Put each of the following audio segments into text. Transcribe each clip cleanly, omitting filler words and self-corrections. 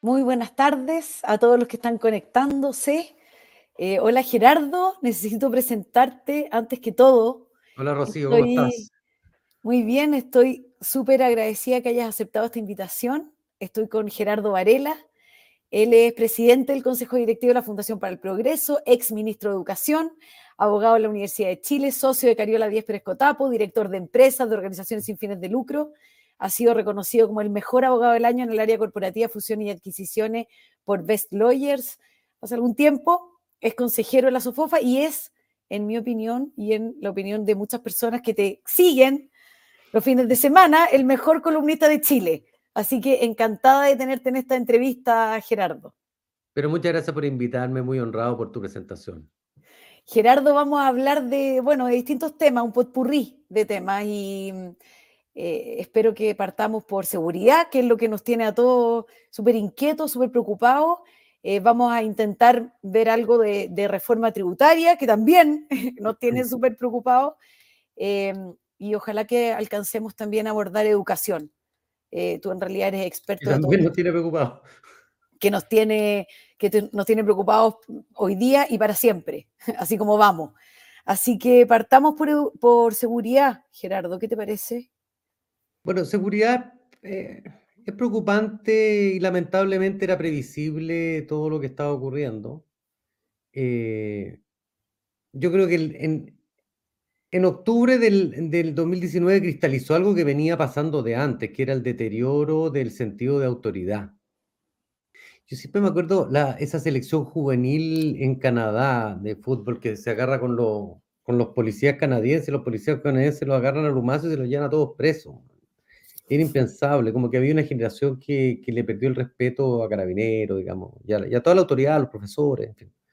Muy buenas tardes a todos los que están conectándose. Hola Gerardo, necesito presentarte antes que todo. Hola Rocío, ¿cómo Estoy estás? muy bien, estoy súper agradecida que hayas aceptado esta invitación. Estoy con Gerardo Varela. Él es presidente del Consejo Directivo de la Fundación para el Progreso, ex ministro de Educación, abogado de la Universidad de Chile, socio de Cariola Díez Pérez Cotapo, director de empresas, de organizaciones sin fines de lucro. Ha sido reconocido como el mejor abogado del año en el área corporativa, fusión y adquisiciones por Best Lawyers hace algún tiempo. Es consejero de la SOFOFA y es, en mi opinión y en la opinión de muchas personas que te siguen los fines de semana, el mejor columnista de Chile. Así que encantada de tenerte en esta entrevista, Gerardo. Pero muchas gracias por invitarme, muy honrado por tu presentación. Gerardo, vamos a hablar de, bueno, de distintos temas, un potpurrí de temas y espero que partamos por seguridad, que es lo que nos tiene a todos súper inquietos, súper preocupados. Vamos a intentar ver algo de reforma tributaria, que también nos tiene súper preocupados, eh, y ojalá que alcancemos también a abordar educación. Tú en realidad eres Y experto de todo también nos esto, tiene preocupados. que nos tiene preocupados hoy día y para siempre, así como vamos. Así que partamos por seguridad, Gerardo, ¿qué te parece? Bueno, seguridad es preocupante y lamentablemente era previsible todo lo que estaba ocurriendo. Eh, yo creo que en octubre del 2019 cristalizó algo que venía pasando de antes, que era el deterioro del sentido de autoridad. Yo siempre me acuerdo esa selección juvenil en Canadá de fútbol que se agarra con los policías canadienses, los policías canadienses los agarran a lumazos y se los llevan a todos presos. Era impensable, como que había una generación que le perdió el respeto a Carabineros, digamos, y a toda la autoridad, a los profesores, en fin.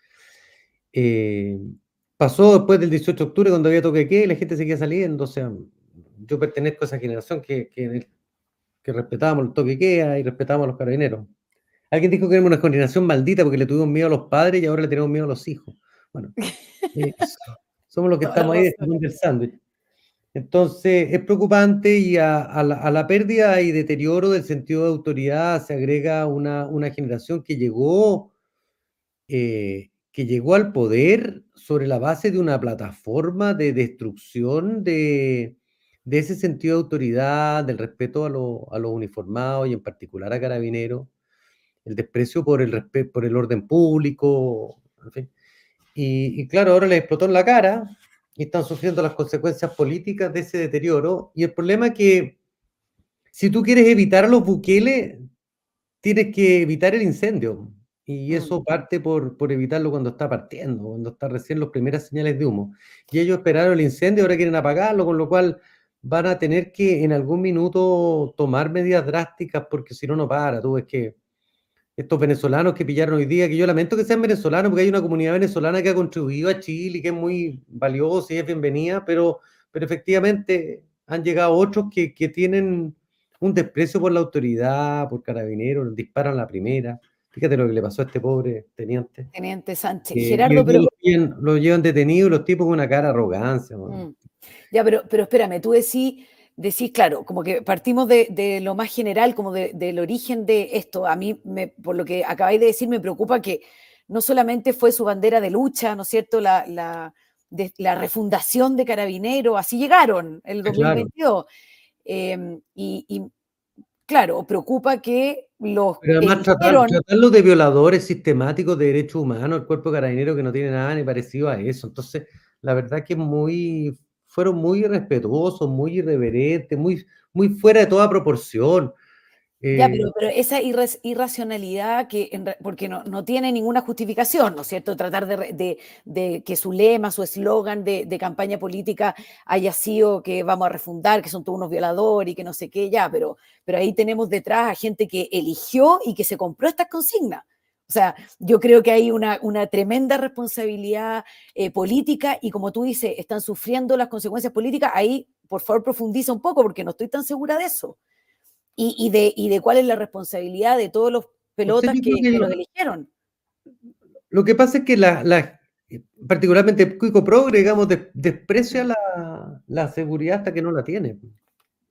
Eh, Pasó después del 18 de octubre cuando había toque de queda y la gente seguía saliendo, o sea, yo pertenezco a esa generación que respetábamos el toque de queda y respetábamos a los carabineros. Alguien dijo que éramos una generación maldita porque le tuvimos miedo a los padres y ahora le tenemos miedo a los hijos. Bueno, eh, somos los que Toda la estamos ahí razón. distribuyendo el sándwich. Entonces, es preocupante y a la pérdida y deterioro del sentido de autoridad se agrega una generación que llegó al poder sobre la base de una plataforma de destrucción de ese sentido de autoridad, del respeto a los uniformados y en particular a carabineros, el desprecio por el orden público, en fin. Y claro, ahora les explotó en la cara y están sufriendo las consecuencias políticas de ese deterioro. Y el problema es que si tú quieres evitar a los Bukele, tienes que evitar el incendio. Y Mm. eso parte por evitarlo cuando está partiendo, cuando está recién las primeras señales de humo. Y ellos esperaron el incendio, ahora quieren apagarlo, con lo cual van a tener que en algún minuto tomar medidas drásticas porque si no, no para. Tú ves que estos venezolanos que pillaron hoy día, que yo lamento que sean venezolanos, porque hay una comunidad venezolana que ha contribuido a Chile y que es muy valiosa y es bienvenida, pero efectivamente han llegado otros que tienen un desprecio por la autoridad, por carabineros, disparan a la primera. Fíjate lo que le pasó a este pobre teniente. Teniente Sánchez. Y hoy Gerardo, día pero, lo llevan detenido y los tipos con una cara de arrogancia. Man. mm, ya, pero espérame, tú decís, claro, como que partimos de lo más general, como del origen de esto. A mí, por lo que acabáis de decir, me preocupa que no solamente fue su bandera de lucha, ¿no es cierto?, la refundación de Carabineros, así llegaron el Claro. 2022. Y claro, preocupa que los Pero además eligieron. tratarlos de violadores sistemáticos de derechos humanos, el cuerpo carabinero que no tiene nada ni parecido a eso. Entonces, la verdad que fueron muy irrespetuosos, muy irreverentes, muy fuera de toda proporción. Ya, Eh, pero esa irracionalidad porque no tiene ninguna justificación, ¿no es cierto? Tratar de que su lema, su eslogan de campaña política haya sido que vamos a refundar, que son todos unos violadores y que no sé qué, ya, pero ahí tenemos detrás a gente que eligió y que se compró estas consignas. O sea, yo creo que hay una tremenda responsabilidad política y como tú dices, están sufriendo las consecuencias políticas. Ahí, por favor, profundiza un poco porque no estoy tan segura de eso y de cuál es la responsabilidad de todos los o sea, pelotas yo creo que los que eligieron. lo que pasa es que particularmente Cuico Progre, digamos, desprecia la seguridad hasta que no la tiene.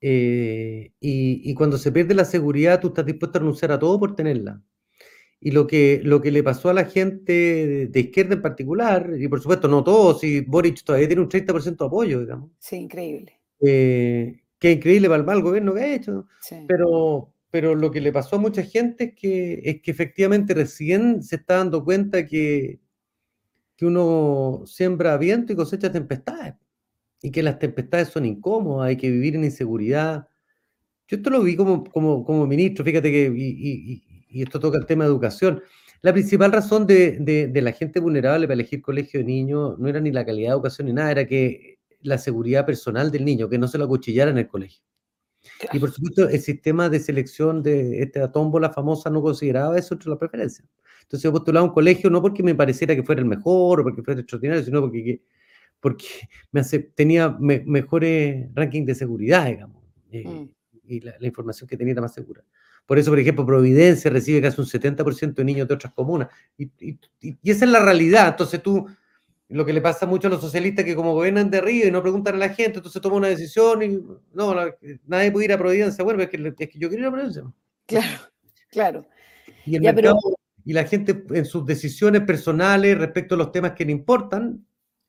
y cuando se pierde la seguridad, tú estás dispuesto a renunciar a todo por tenerla. Y lo que le pasó a la gente de izquierda en particular, y por supuesto no todos, y Boric todavía tiene un 30% de apoyo, digamos, Sí, increíble. que es increíble para el mal gobierno que ha hecho, Sí. pero lo que le pasó a mucha gente es que efectivamente recién se está dando cuenta que uno siembra viento y cosecha tempestades, y que las tempestades son incómodas, hay que vivir en inseguridad. Yo esto lo vi como ministro, fíjate que, y esto toca el tema de educación. La principal razón de la gente vulnerable para elegir colegio de niños no era ni la calidad de educación ni nada, era que la seguridad personal del niño, que no se lo acuchillara en el colegio. Y por Claro. supuesto, el sistema de selección de esta tómbola famosa no consideraba eso entre las preferencias. Entonces yo postulaba a un colegio no porque me pareciera que fuera el mejor o porque fuera extraordinario, sino porque tenía mejores rankings de seguridad, digamos, Mm. y la información que tenía era más segura. Por eso, por ejemplo, Providencia recibe casi un 70% de niños de otras comunas. Y esa es la realidad. Entonces lo que le pasa mucho a los socialistas que como gobiernan de arriba y no preguntan a la gente, entonces toman una decisión y no, nadie puede ir a Providencia. Bueno, es que yo quiero ir a Providencia. Claro, claro. Y el Ya, mercado pero y la gente en sus decisiones personales respecto a los temas que le importan,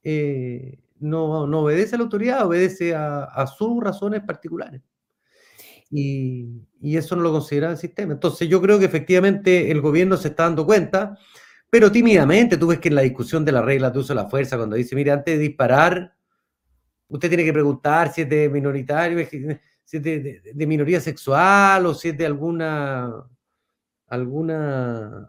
no obedece a la autoridad, obedece a sus razones particulares. Y eso no lo considera el sistema. Entonces yo creo que efectivamente el gobierno se está dando cuenta, pero tímidamente. Tú ves que en la discusión de las reglas de uso de la fuerza, cuando dice, mire, antes de disparar, usted tiene que preguntar si es de minoritario, si es de minoría sexual o si es de alguna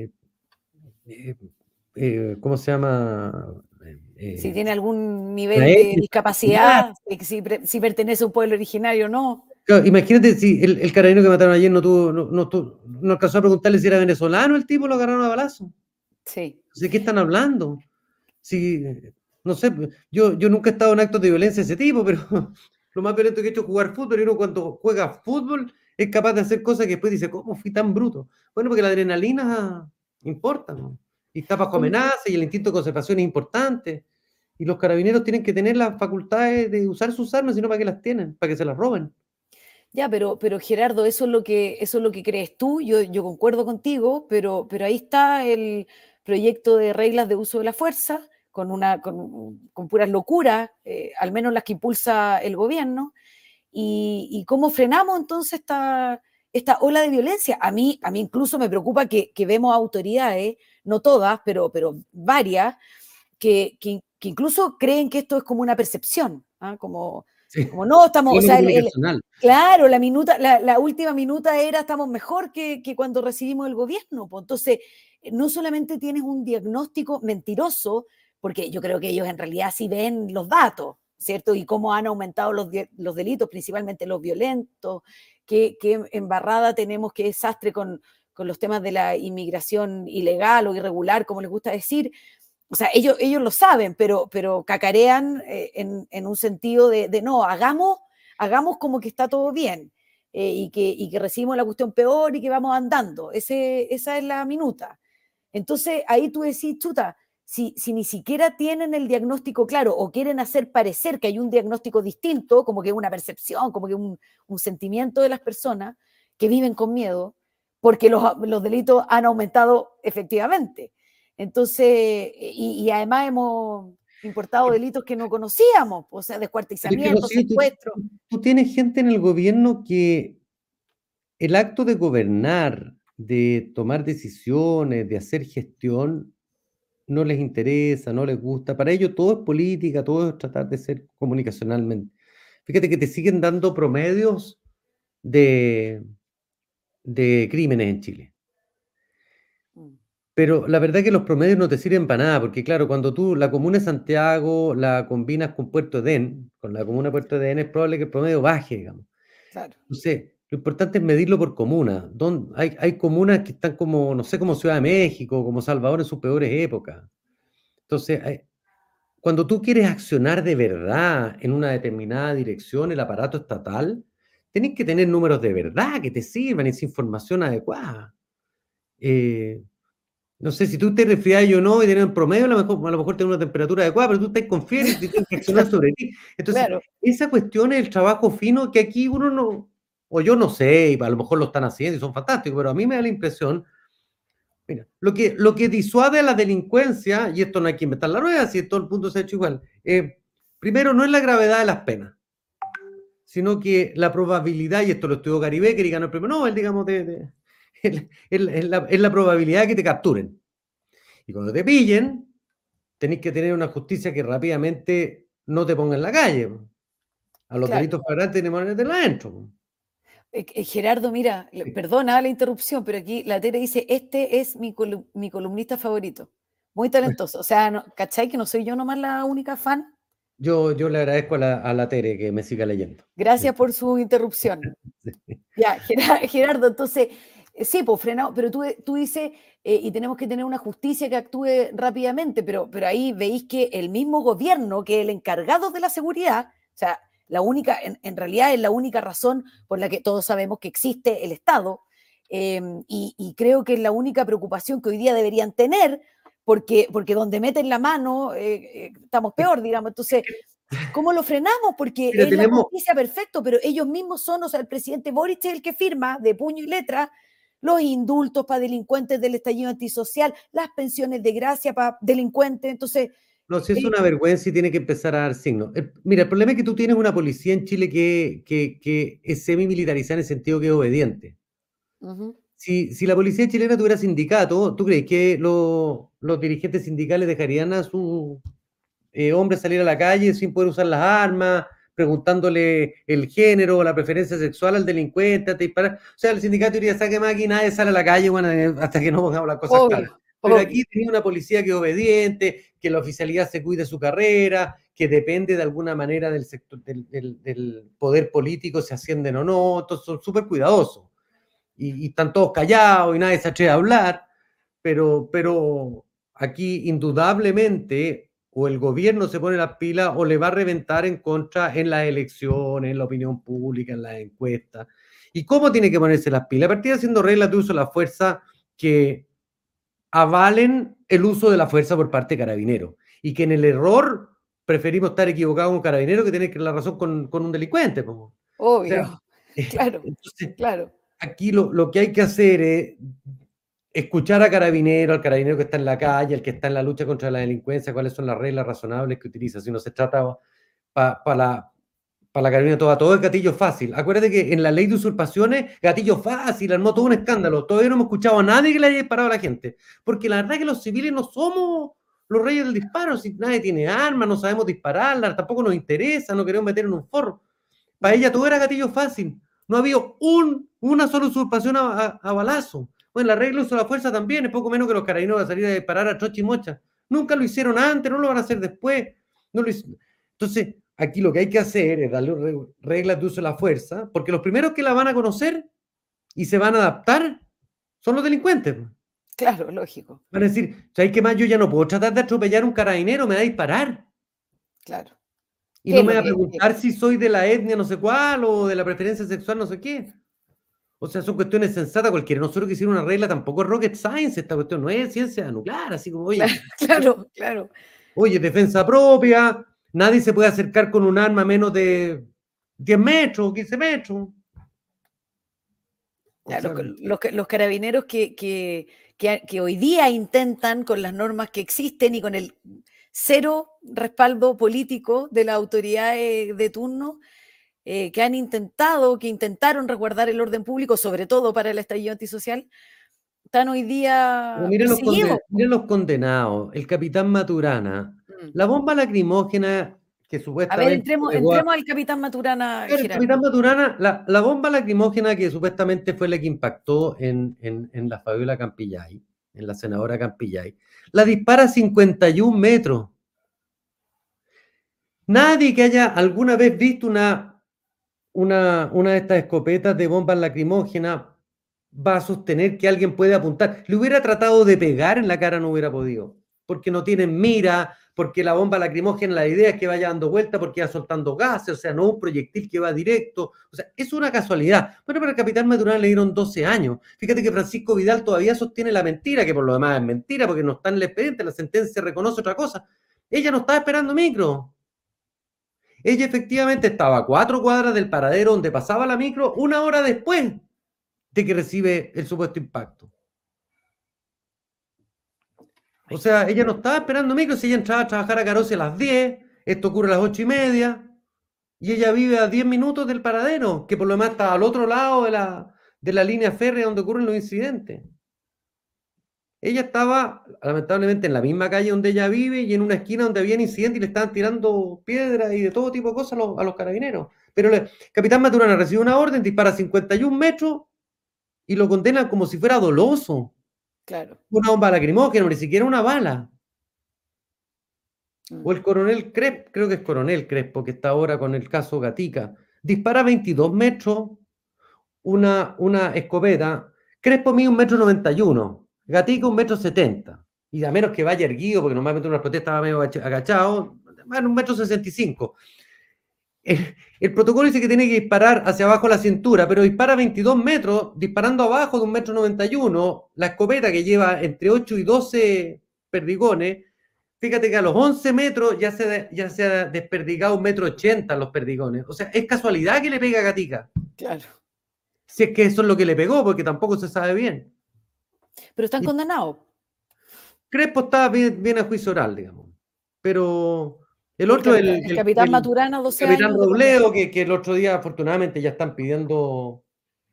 eh, ¿cómo se llama? si Eh, tiene algún una nivel de etnia particular. discapacidad, si pertenece a un pueblo originario o no. Claro, imagínate si el carabinero que mataron ayer no alcanzó a preguntarle si era venezolano el tipo, lo agarraron a balazo. Sí. ¿De qué están hablando? Si, no sé, yo nunca he estado en actos de violencia de ese tipo, pero lo más violento que he hecho es jugar fútbol, y uno cuando juega fútbol es capaz de hacer cosas que después dice, ¿cómo fui tan bruto? Bueno, porque la adrenalina importa, ¿no? Y está bajo ¿Cómo? amenaza y el instinto de conservación es importante. Y los carabineros tienen que tener las facultades de usar sus armas, sino para qué las tienen, para que se las roben. Ya, pero Gerardo, eso es lo que crees tú, yo concuerdo contigo, pero ahí está el proyecto de reglas de uso de la fuerza, con puras locuras, al menos las que impulsa el gobierno, y cómo frenamos entonces esta ola de violencia. A mí incluso me preocupa que vemos autoridades, no todas, pero varias, que incluso creen que esto es como una percepción, ¿ah? Sí, Como no, estamos, o problema sea, comunicacional. claro, la última minuta era estamos mejor que cuando recibimos el gobierno. Pues. Entonces, no solamente tienes un diagnóstico mentiroso, porque yo creo que ellos en realidad sí ven los datos, ¿cierto? Y cómo han aumentado los delitos, principalmente los violentos, qué embarrada tenemos, qué desastre con los temas de la inmigración ilegal o irregular, como les gusta decir. O sea, ellos lo saben, pero cacarean en un sentido de no, hagamos como que está todo bien y que recibimos la cuestión peor y que vamos andando. Esa es la minuta. Entonces ahí tú decís, chuta, si ni siquiera tienen el diagnóstico claro o quieren hacer parecer que hay un diagnóstico distinto, como que una percepción, como que un sentimiento de las personas que viven con miedo, porque los delitos han aumentado efectivamente. Entonces, y además hemos importado delitos que no conocíamos, o sea, Pero es que, descuartizamiento, Rocío, secuestro. tú tienes gente en el gobierno que el acto de gobernar, de tomar decisiones, de hacer gestión, no les interesa, no les gusta. Para ellos todo es política, todo es tratar de ser comunicacionalmente. Fíjate que te siguen dando promedios de, de crímenes en Chile. Mm. Pero la verdad es que los promedios no te sirven para nada, porque claro, cuando tú la comuna de Santiago la combinas con Puerto Edén, con la comuna de Puerto Edén, es probable que el promedio baje, digamos. Claro. Entonces, lo importante es medirlo por comuna. Hay comunas que están como, no sé, como Ciudad de México, como Salvador en sus peores épocas. Entonces, cuando tú quieres accionar de verdad en una determinada dirección, el aparato estatal, tienes que tener números de verdad que te sirvan, esa información adecuada. Eh, no sé si tú te resfriás o no, y tienes un promedio, a lo mejor tienes una temperatura adecuada, pero tú estás con fiebre y te tienes que accionar Claro, sobre ti. Entonces, claro, esa cuestión es el trabajo fino que aquí uno no, o yo no sé, y a lo mejor lo están haciendo y son fantásticos, pero a mí me da la impresión, mira, lo que disuade a la delincuencia, y esto no hay que inventar la rueda, si todo el mundo se ha hecho igual, primero no es la gravedad de las penas, sino que la probabilidad, y esto lo estudió Gary Becker y ganó el premio Nobel, digamos, es la probabilidad de que te capturen. Y cuando te pillen, tenéis que tener una justicia que rápidamente no te ponga en la calle. A los claro. delitos flagrantes tenemos que meterla adentro. Gerardo, mira, Sí. perdona la interrupción, pero aquí la Tere dice, este es mi columnista favorito. Muy talentoso. O sea, ¿cachai que no soy yo nomás la única fan? Yo le agradezco a la Tere que me siga leyendo. Gracias por su interrupción. Sí. Ya, Gerardo, entonces, sí, pues frenado, pero tú dices, y tenemos que tener una justicia que actúe rápidamente, pero ahí veis que el mismo gobierno, que es el encargado de la seguridad, o sea, la única, en realidad es la única razón por la que todos sabemos que existe el Estado, y creo que es la única preocupación que hoy día deberían tener, porque donde meten la mano estamos peor, digamos. Entonces, ¿cómo lo frenamos? Porque Mira, es la tenemos, justicia perfecto, pero ellos mismos son, o sea, el presidente Boric es el que firma de puño y letra los indultos para delincuentes del estallido antisocial, las pensiones de gracia para delincuentes. Entonces, no sé, es eh, una vergüenza y tiene que empezar a dar signos. Mira, el problema es que tú tienes una policía en Chile que es semi-militarizada en el sentido que es obediente. uh-huh. Si la policía chilena tuviera sindicato, ¿tú crees que los dirigentes sindicales dejarían a sus hombres salir a la calle sin poder usar las armas, preguntándole el género o la preferencia sexual al delincuente, antes de disparar? O sea, el sindicato diría, saque más y nadie sale a la calle, bueno, hasta que no pongamos las cosas claras. Obvio, Pero obvio. aquí tenía una policía que es obediente, que la oficialidad se cuide su carrera, que depende de alguna manera del sector, del poder político, si ascienden o no, entonces son súper cuidadosos. Y están todos callados y nadie se atreve a hablar, pero aquí indudablemente o el gobierno se pone las pilas o le va a reventar en contra en las elecciones, en la opinión pública, en las encuestas. ¿Y cómo tiene que ponerse las pilas? A partir de haciendo reglas de uso de la fuerza que avalen el uso de la fuerza por parte de carabineros y que en el error preferimos estar equivocados con un carabinero que tener que la razón con un delincuente. O sea, Obvio. Claro, entonces claro. aquí lo que hay que hacer es escuchar a carabinero, al carabinero que está en la calle, al que está en la lucha contra la delincuencia, cuáles son las reglas razonables que utiliza. Si no se trata para la carabina todo es gatillo fácil. Acuérdate que en la ley de usurpaciones, gatillo fácil, armó todo un escándalo. Todavía no hemos escuchado a nadie que le haya disparado a la gente. Porque la verdad es que los civiles no somos los reyes del disparo. Si nadie tiene armas, no sabemos dispararla, tampoco nos interesa, no queremos meter en un forro. Para Mm. ella todo era gatillo fácil. No había una sola usurpación a balazo. Bueno, la regla de uso de la fuerza también, es poco menos que los carabineros van a salir a disparar a trocha y mocha. Nunca lo hicieron antes, no lo van a hacer después. No lo Entonces, aquí lo que hay que hacer es darle reglas de uso de la fuerza, porque los primeros que la van a conocer y se van a adaptar son los delincuentes. Claro, lógico. Van a decir, ¿sabes qué más? Yo ya no puedo tratar de atropellar a un carabinero, me va a disparar. Claro. Y ¿Qué no es me lo va a que? preguntar si soy de la etnia no sé cuál o de la preferencia sexual no sé qué. O sea, son cuestiones sensatas cualquiera. Nosotros que hicieron una regla tampoco es rocket science, esta cuestión no es ciencia nuclear, así como, Claro, oye, claro, claro. oye, defensa propia, nadie se puede acercar con un arma a menos de 10 metros, 15 metros. O Ya, sea, los carabineros que hoy día intentan, con las normas que existen y con el cero respaldo político de la autoridad de turno, que intentaron resguardar el orden público, sobre todo para el estallido antisocial, están hoy pero día miren perseguidos. miren los condenados, el capitán Maturana, Mm. la bomba lacrimógena que A ver, supuestamente pegó a... entremos al capitán Maturana, Claro, el capitán Gerardo. Maturana, la bomba lacrimógena que supuestamente fue la que impactó en la Fabiola Campillay, en la senadora Campillay, la dispara a 51 metros. Nadie que haya alguna vez visto una de estas escopetas de bombas lacrimógenas va a sostener que alguien puede apuntar. Le hubiera tratado de pegar en la cara, no hubiera podido. porque no tienen mira, porque la bomba lacrimógena, la idea es que vaya dando vuelta porque va soltando gases, o sea, no un proyectil que va directo, o sea, es una casualidad. Bueno, pero al capitán Maturana le dieron 12 años. Fíjate que Francisco Vidal todavía sostiene la mentira, que por lo demás es mentira, porque no está en el expediente, la sentencia reconoce otra cosa. Ella no estaba esperando micro. Ella efectivamente estaba a 4 cuadras del paradero donde pasaba la micro 1 hora después de que recibe el supuesto impacto. O sea, ella no estaba esperando micro, si ella entraba a trabajar a Carosi a las 10, esto ocurre a las 8:30, y ella vive a 10 minutos del paradero, que por lo demás está al otro lado de la línea férrea donde ocurren los incidentes. Ella estaba, lamentablemente, en la misma calle donde ella vive y en una esquina donde había incidentes y le estaban tirando piedras y de todo tipo de cosas a los carabineros. Pero el capitán Maturana recibe una orden, dispara 51 metros y lo condenan como si fuera doloso. Claro. Una bomba lacrimógena, ni siquiera una bala. O el coronel Crespo, creo que es coronel Crespo, que está ahora con el caso Gatica, dispara 22 metros una escopeta. Crespo mide 1,91 m, Gatica 1,70 m. Y a menos que vaya erguido, porque normalmente en una protesta va medio agachado, bueno, 1,65 m. El protocolo dice que tiene que disparar hacia abajo la cintura, pero dispara 22 metros, disparando abajo de 1,91 m, la escopeta que lleva entre 8 y 12 perdigones. Fíjate que a los 11 metros ya se ha desperdigado 1,80 m los perdigones. O sea, es casualidad que le pega a Gatica. Claro. Si es que eso es lo que le pegó, porque tampoco se sabe bien. Pero están condenados. Crespo está bien a juicio oral, digamos. Pero el otro, el capitán Maturana, 12 capitán años. Robledo, que el otro día afortunadamente ya están pidiendo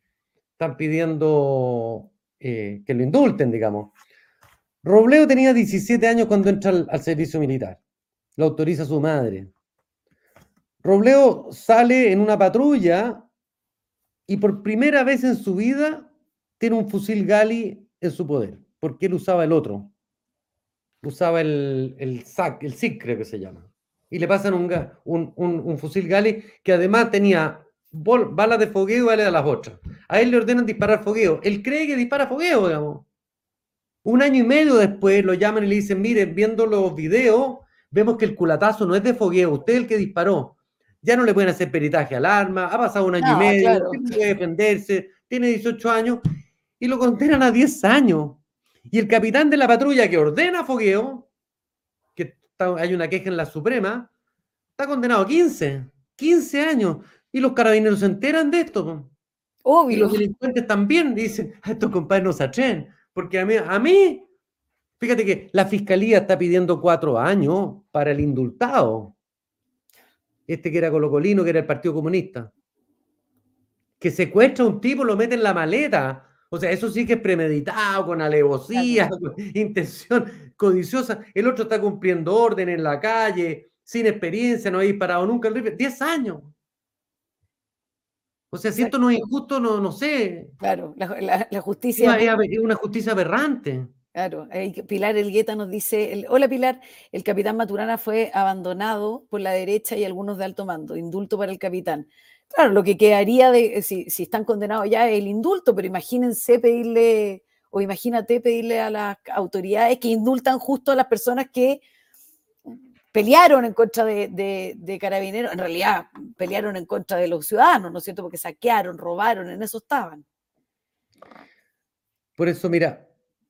que lo indulten, digamos. Robledo tenía 17 años cuando entra al servicio militar. Lo autoriza su madre. Robledo sale en una patrulla y por primera vez en su vida tiene un fusil Gali en su poder, porque él usaba el otro. Usaba el SIG, creo que se llama. Y le pasan un fusil Gali que además tenía balas de fogueo y balas de las otras. A él le ordenan disparar fogueo. Él cree que dispara fogueo, digamos. 1 año y medio después lo llaman y le dicen, mire, viendo los videos, vemos que el culatazo no es de fogueo, usted es el que disparó. Ya no le pueden hacer peritaje al arma, ha pasado 1 año y medio, claro. puede defenderse, tiene 18 años, y lo condenan a 10 años. Y el capitán de la patrulla que ordena fogueo, hay una queja en la Suprema, está condenado a 15 años. Y los carabineros se enteran de esto. Obvio. Y los delincuentes también dicen, a estos compadres no se atreven. Porque a mí, fíjate que la fiscalía está pidiendo 4 años para el indultado. Este que era colocolino, que era el Partido Comunista. Que secuestra a un tipo, lo mete en la maleta. O sea, eso sí que es premeditado, con alevosía, con intención codiciosa. El otro está cumpliendo orden en la calle, sin experiencia, no ha disparado nunca el rifle. 10 años. O sea, si esto no es injusto, no sé. Claro, la justicia. Es una justicia aberrante. Claro, Pilar Elgueta nos dice, hola Pilar, el capitán Maturana fue abandonado por la derecha y algunos de alto mando, indulto para el capitán. Claro, lo que quedaría si están condenados ya es el indulto, pero imagínate pedirle a las autoridades que indultan justo a las personas que pelearon en contra de Carabineros, en realidad pelearon en contra de los ciudadanos, ¿no es cierto? Porque saquearon, robaron, en eso estaban. Por eso, mira,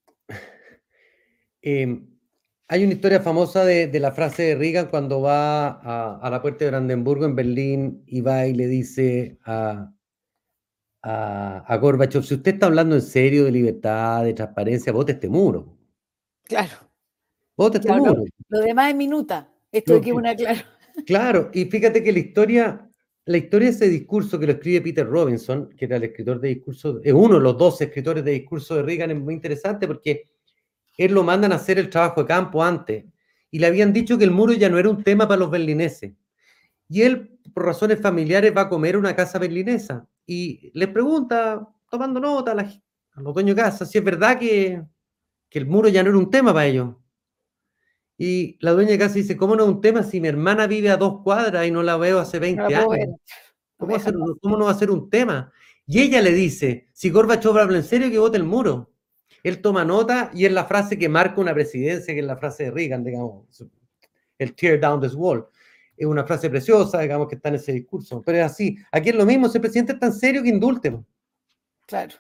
hay una historia famosa de la frase de Reagan cuando va a la puerta de Brandenburgo en Berlín y va y le dice a Gorbachev, si usted está hablando en serio de libertad, de transparencia, vote este muro. Claro. Vote este muro. Lo demás es minuta. Esto hay que una claro. Claro, y fíjate que la historia de ese discurso que lo escribe Peter Robinson, que era el escritor de discurso, es uno de los 12 escritores de discurso de Reagan, es muy interesante porque él lo mandan a hacer el trabajo de campo antes, y le habían dicho que el muro ya no era un tema para los berlineses. Y él, por razones familiares, va a comer a una casa berlinesa, y les pregunta, tomando nota a los dueños de casa, si es verdad que el muro ya no era un tema para ellos. Y la dueña de casa dice, ¿cómo no es un tema si mi hermana vive a 2 cuadras y no la veo hace 20 años? ¿Cómo no va a ser un tema? Y ella le dice, si Gorbachev habla en serio, que vote el muro. Él toma nota y es la frase que marca una presidencia, que es la frase de Reagan, digamos, el tear down this wall. Es una frase preciosa, digamos, que está en ese discurso. Pero es así. Aquí es lo mismo, ese presidente es tan serio que indulten. Claro.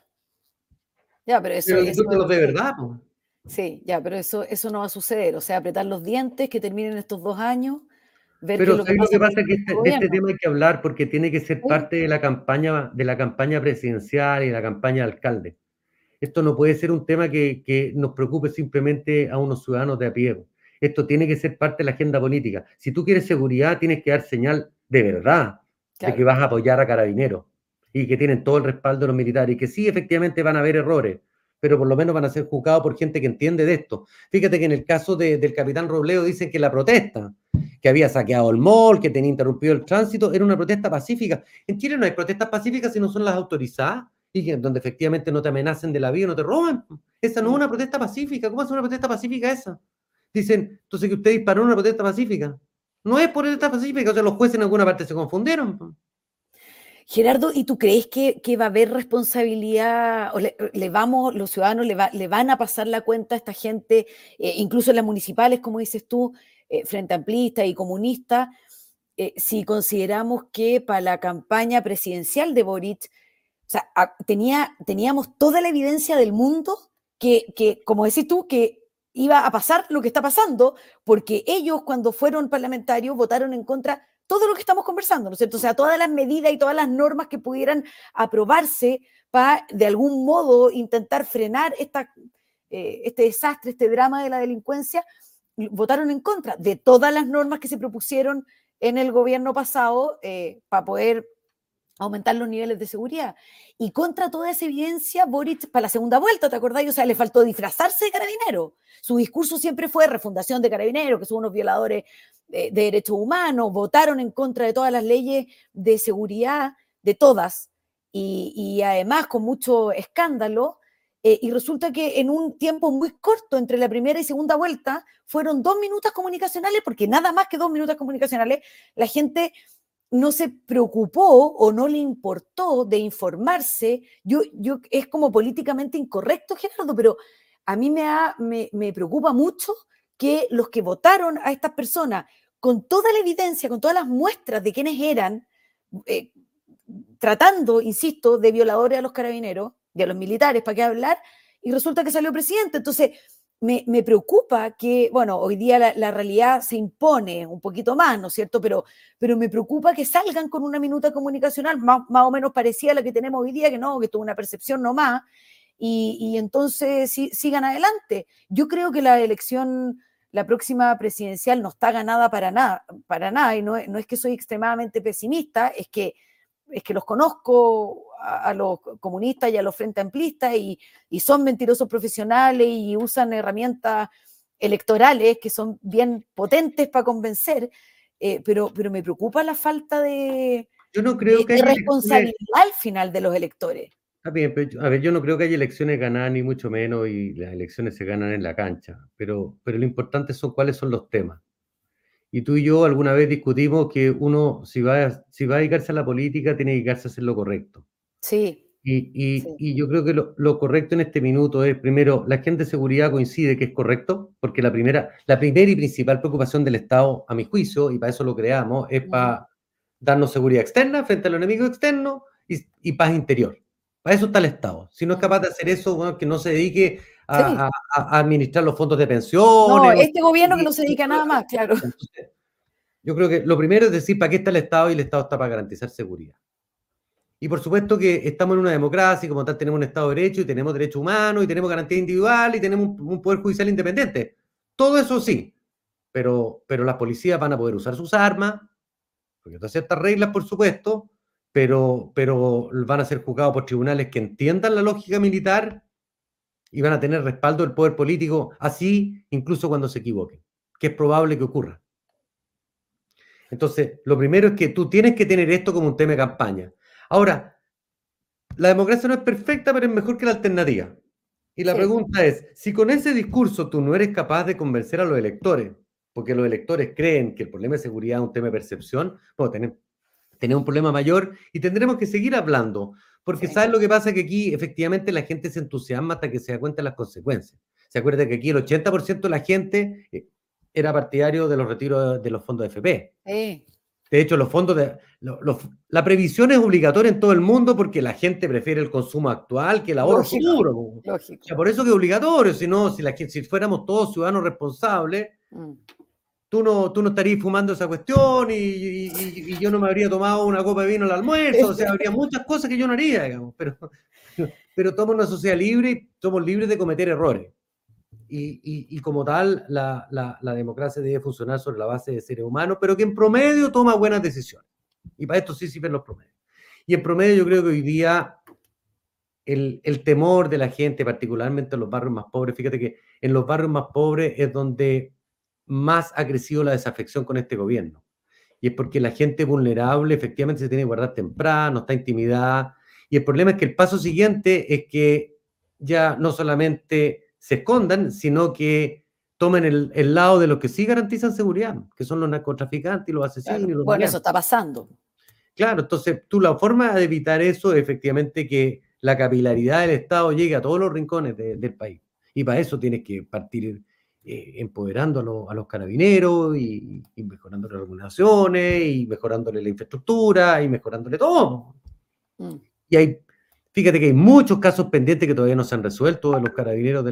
Ya, pero Pero indulten de verdad, pues. sí, ya, pero eso no va a suceder. O sea, apretar los dientes, que terminen estos 2 años, ver qué es Pero lo que ¿sabes lo pasa que con el pasa? Que próximo de este gobierno. tema hay que hablar porque tiene que ser Sí, parte de la campaña presidencial y de la campaña de alcalde. Esto no puede ser un tema que nos preocupe simplemente a unos ciudadanos de a pie. Esto tiene que ser parte de la agenda política. Si tú quieres seguridad, tienes que dar señal de verdad de que claro. vas a apoyar a Carabineros y que tienen todo el respaldo de los militares y que sí, efectivamente van a haber errores, pero por lo menos van a ser juzgados por gente que entiende de esto. Fíjate que en el caso del capitán Robledo dicen que la protesta, que había saqueado el mall, que tenía interrumpido el tránsito, era una protesta pacífica. En Chile no hay protestas pacíficas si no son las autorizadas y que, donde efectivamente no te amenacen de la vida, no te roban. Esa no es Mm. una protesta pacífica. ¿Cómo es una protesta pacífica esa? Dicen, entonces que usted disparó en una protesta pacífica. No es por protesta pacífica, o sea, los jueces en alguna parte se confundieron. Gerardo, ¿y tú crees que va a haber responsabilidad, o los ciudadanos le van a pasar la cuenta a esta gente, incluso en las municipales, como dices tú, frente amplista y comunista, si consideramos que para la campaña presidencial de Boric, o sea, teníamos toda la evidencia del mundo como decís tú, que iba a pasar lo que está pasando, porque ellos cuando fueron parlamentarios votaron en contra todo lo que estamos conversando, ¿no es cierto? O sea, todas las medidas y todas las normas que pudieran aprobarse para, de algún modo, intentar frenar este desastre, este drama de la delincuencia, votaron en contra de todas las normas que se propusieron en el gobierno pasado para poder aumentar los niveles de seguridad. Y contra toda esa evidencia, Boric, para la segunda vuelta, ¿te acordás? O sea, le faltó disfrazarse de carabinero. Su discurso siempre fue refundación de carabineros, que son unos violadores de derechos humanos, votaron en contra de todas las leyes de seguridad, de todas, y además con mucho escándalo. Y resulta que en un tiempo muy corto entre la primera y segunda vuelta fueron 2 minutos comunicacionales, porque nada más que 2 minutos comunicacionales, la gente no se preocupó o no le importó de informarse. Es como políticamente incorrecto, Gerardo, pero a mí me preocupa mucho que los que votaron a estas personas, con toda la evidencia, con todas las muestras de quiénes eran, eh, tratando, insisto, de violadores a los carabineros y a los militares, ¿para qué hablar? Y resulta que salió presidente. Entonces, me preocupa que, bueno, hoy día la realidad se impone un poquito más, ¿no es cierto? Pero me preocupa que salgan con una minuta comunicacional más o menos parecida a la que tenemos hoy día, que no, que tuvo una percepción nomás, y entonces sigan adelante. Yo creo que la próxima presidencial no está ganada para nada, y no es que soy extremadamente pesimista, es que los conozco a los comunistas y a los frente amplistas y son mentirosos profesionales y usan herramientas electorales que son bien potentes para convencer, pero me preocupa la falta Yo no creo que de haya elecciones. responsabilidad al final de los electores. Está bien, pero, a ver, yo no creo que haya elecciones ganadas, ni mucho menos, y las elecciones se ganan en la cancha. Pero lo importante son cuáles son los temas. Y tú y yo alguna vez discutimos que uno, si va a dedicarse a la política, tiene que dedicarse a hacer lo correcto. Sí, Y, y- sí. y yo creo que lo correcto en este minuto es, primero, la gente de seguridad coincide que es correcto, porque la primera y principal preocupación del Estado, a mi juicio, y para eso lo creamos, es Ujú. para darnos seguridad externa frente a los enemigos externos y paz interior. Para eso está el Estado. Si no es capaz Ujú. de hacer eso, bueno, que no se dedique Sí. a administrar los fondos de No, pensiones. este gobierno que no se dedica a nada más, claro. Entonces, yo creo que lo primero es decir para qué está el Estado y el Estado está para garantizar seguridad. Y por supuesto que estamos en una democracia y como tal tenemos un Estado de Derecho y tenemos derechos humanos y tenemos garantía individual y tenemos un poder judicial independiente. Todo eso sí, pero las policías van a poder usar sus armas, porque hay ciertas reglas, por supuesto, pero van a ser juzgados por tribunales que entiendan la lógica militar y van a tener respaldo del poder político, así incluso cuando se equivoquen, que es probable que ocurra. Entonces, lo primero es que tú tienes que tener esto como un tema de campaña. Ahora, la democracia no es perfecta, pero es mejor que la alternativa. Y la Sí. pregunta es, si con ese discurso tú no eres capaz de convencer a los electores, porque los electores creen que el problema de seguridad es un tema de percepción, bueno, tenemos un problema mayor y tendremos que seguir hablando, Porque Sí. ¿sabes lo que pasa? Que aquí efectivamente la gente se entusiasma hasta que se da cuenta de las consecuencias. Se acuerda que aquí el 80% de la gente era partidario de los retiros de los fondos de FP. Sí. De hecho, la previsión es obligatoria en todo el mundo porque la gente prefiere el consumo actual que el ahorro Lógico, futuro. O lógico. sea, por eso que es obligatorio, si no, si fuéramos todos ciudadanos responsables, Mm. tú no estarías fumando esa cuestión y yo no me habría tomado una copa de vino al almuerzo, o sea, habría muchas cosas que yo no haría, digamos, pero somos una sociedad libre y somos libres de cometer errores. Y como tal, la democracia debe funcionar sobre la base de seres humanos, pero que en promedio toma buenas decisiones. Y para esto sí sirven los promedios. Y en promedio yo creo que hoy día el temor de la gente, particularmente en los barrios más pobres, fíjate que en los barrios más pobres es donde más ha crecido la desafección con este gobierno. Y es porque la gente vulnerable efectivamente se tiene que guardar temprano, está intimidada. Y el problema es que el paso siguiente es que ya no solamente se escondan, sino que tomen el lado de los que sí garantizan seguridad, que son los narcotraficantes y los asesinos Claro. y los Bueno, eso maleantes. está pasando. Claro, entonces tú la forma de evitar eso es efectivamente que la capilaridad del Estado llegue a todos los rincones del país. Y para eso tienes que partir empoderando a los carabineros y mejorando las regulaciones y mejorándole la infraestructura y mejorándole todo. Mm. Y fíjate que hay muchos casos pendientes que todavía no se han resuelto de los carabineros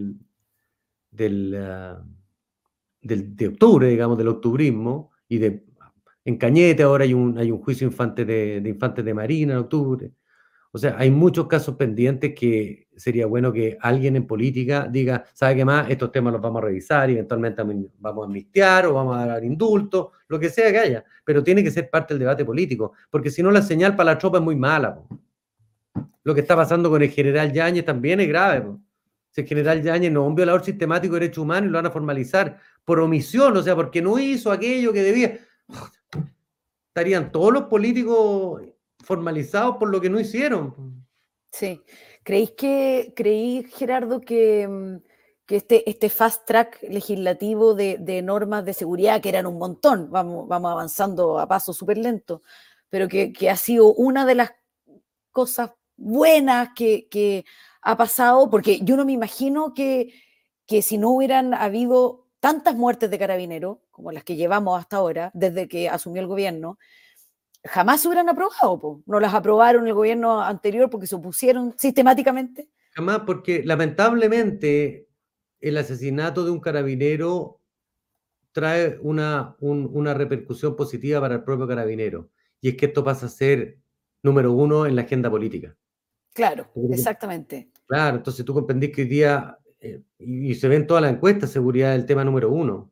de octubre, digamos, del octubrismo, en Cañete ahora hay un juicio de infantes de Marina en octubre. O sea, hay muchos casos pendientes que sería bueno que alguien en política diga, ¿sabe qué más? Estos temas los vamos a revisar, eventualmente vamos a amnistiar o vamos a dar indulto, lo que sea que haya, pero tiene que ser parte del debate político, porque si no la señal para la tropa es muy mala. Po. Lo que está pasando con el general Yáñez también es grave. Po. Si el general Yáñez no es un violador sistemático de derechos humanos y lo van a formalizar por omisión, o sea, porque no hizo aquello que debía. Estarían todos los políticos formalizados por lo que no hicieron. Sí. Creí, Gerardo, que este fast track legislativo de normas de seguridad, que eran un montón, vamos avanzando a paso súper lento, pero que ha sido una de las cosas buenas que ha pasado, porque yo no me imagino que si no hubieran habido tantas muertes de carabineros como las que llevamos hasta ahora, desde que asumió el gobierno, jamás se hubieran aprobado, po. No las aprobaron el gobierno anterior porque se opusieron sistemáticamente. Jamás, porque lamentablemente el asesinato de un carabinero trae una repercusión positiva para el propio carabinero. Y es que esto pasa a ser número uno en la agenda política. Claro, exactamente. Claro, entonces tú comprendís que hoy día, y se ven todas las encuestas, seguridad es el tema número uno.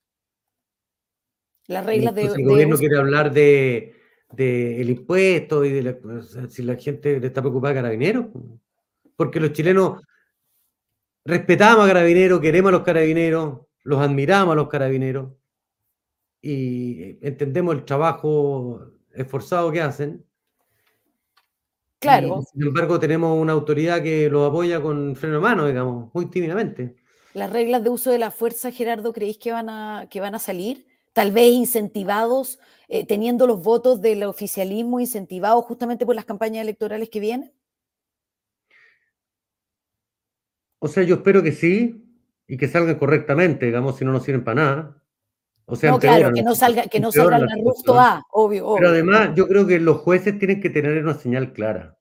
Las Y reglas entonces el de gobierno uso. quiere hablar de el impuesto y o sea, si la gente le está preocupada de carabineros. Porque los chilenos respetamos a carabineros, queremos a los carabineros, los admiramos a los carabineros y entendemos el trabajo esforzado que hacen. Y Claro, sin embargo tenemos una autoridad que los apoya con freno de mano, digamos, muy tímidamente. las reglas de uso de la fuerza, Gerardo, ¿creéis que van a salir? Tal vez incentivados, teniendo los votos del oficialismo incentivados justamente por las campañas electorales que vienen. O sea, yo espero que sí y que salgan correctamente, digamos, si no nos sirven para nada. O sea, No, claro, que no salga empeoran la la Rusto situación. A, obvio, Pero obvio. además, yo creo que los jueces tienen que tener una señal clara.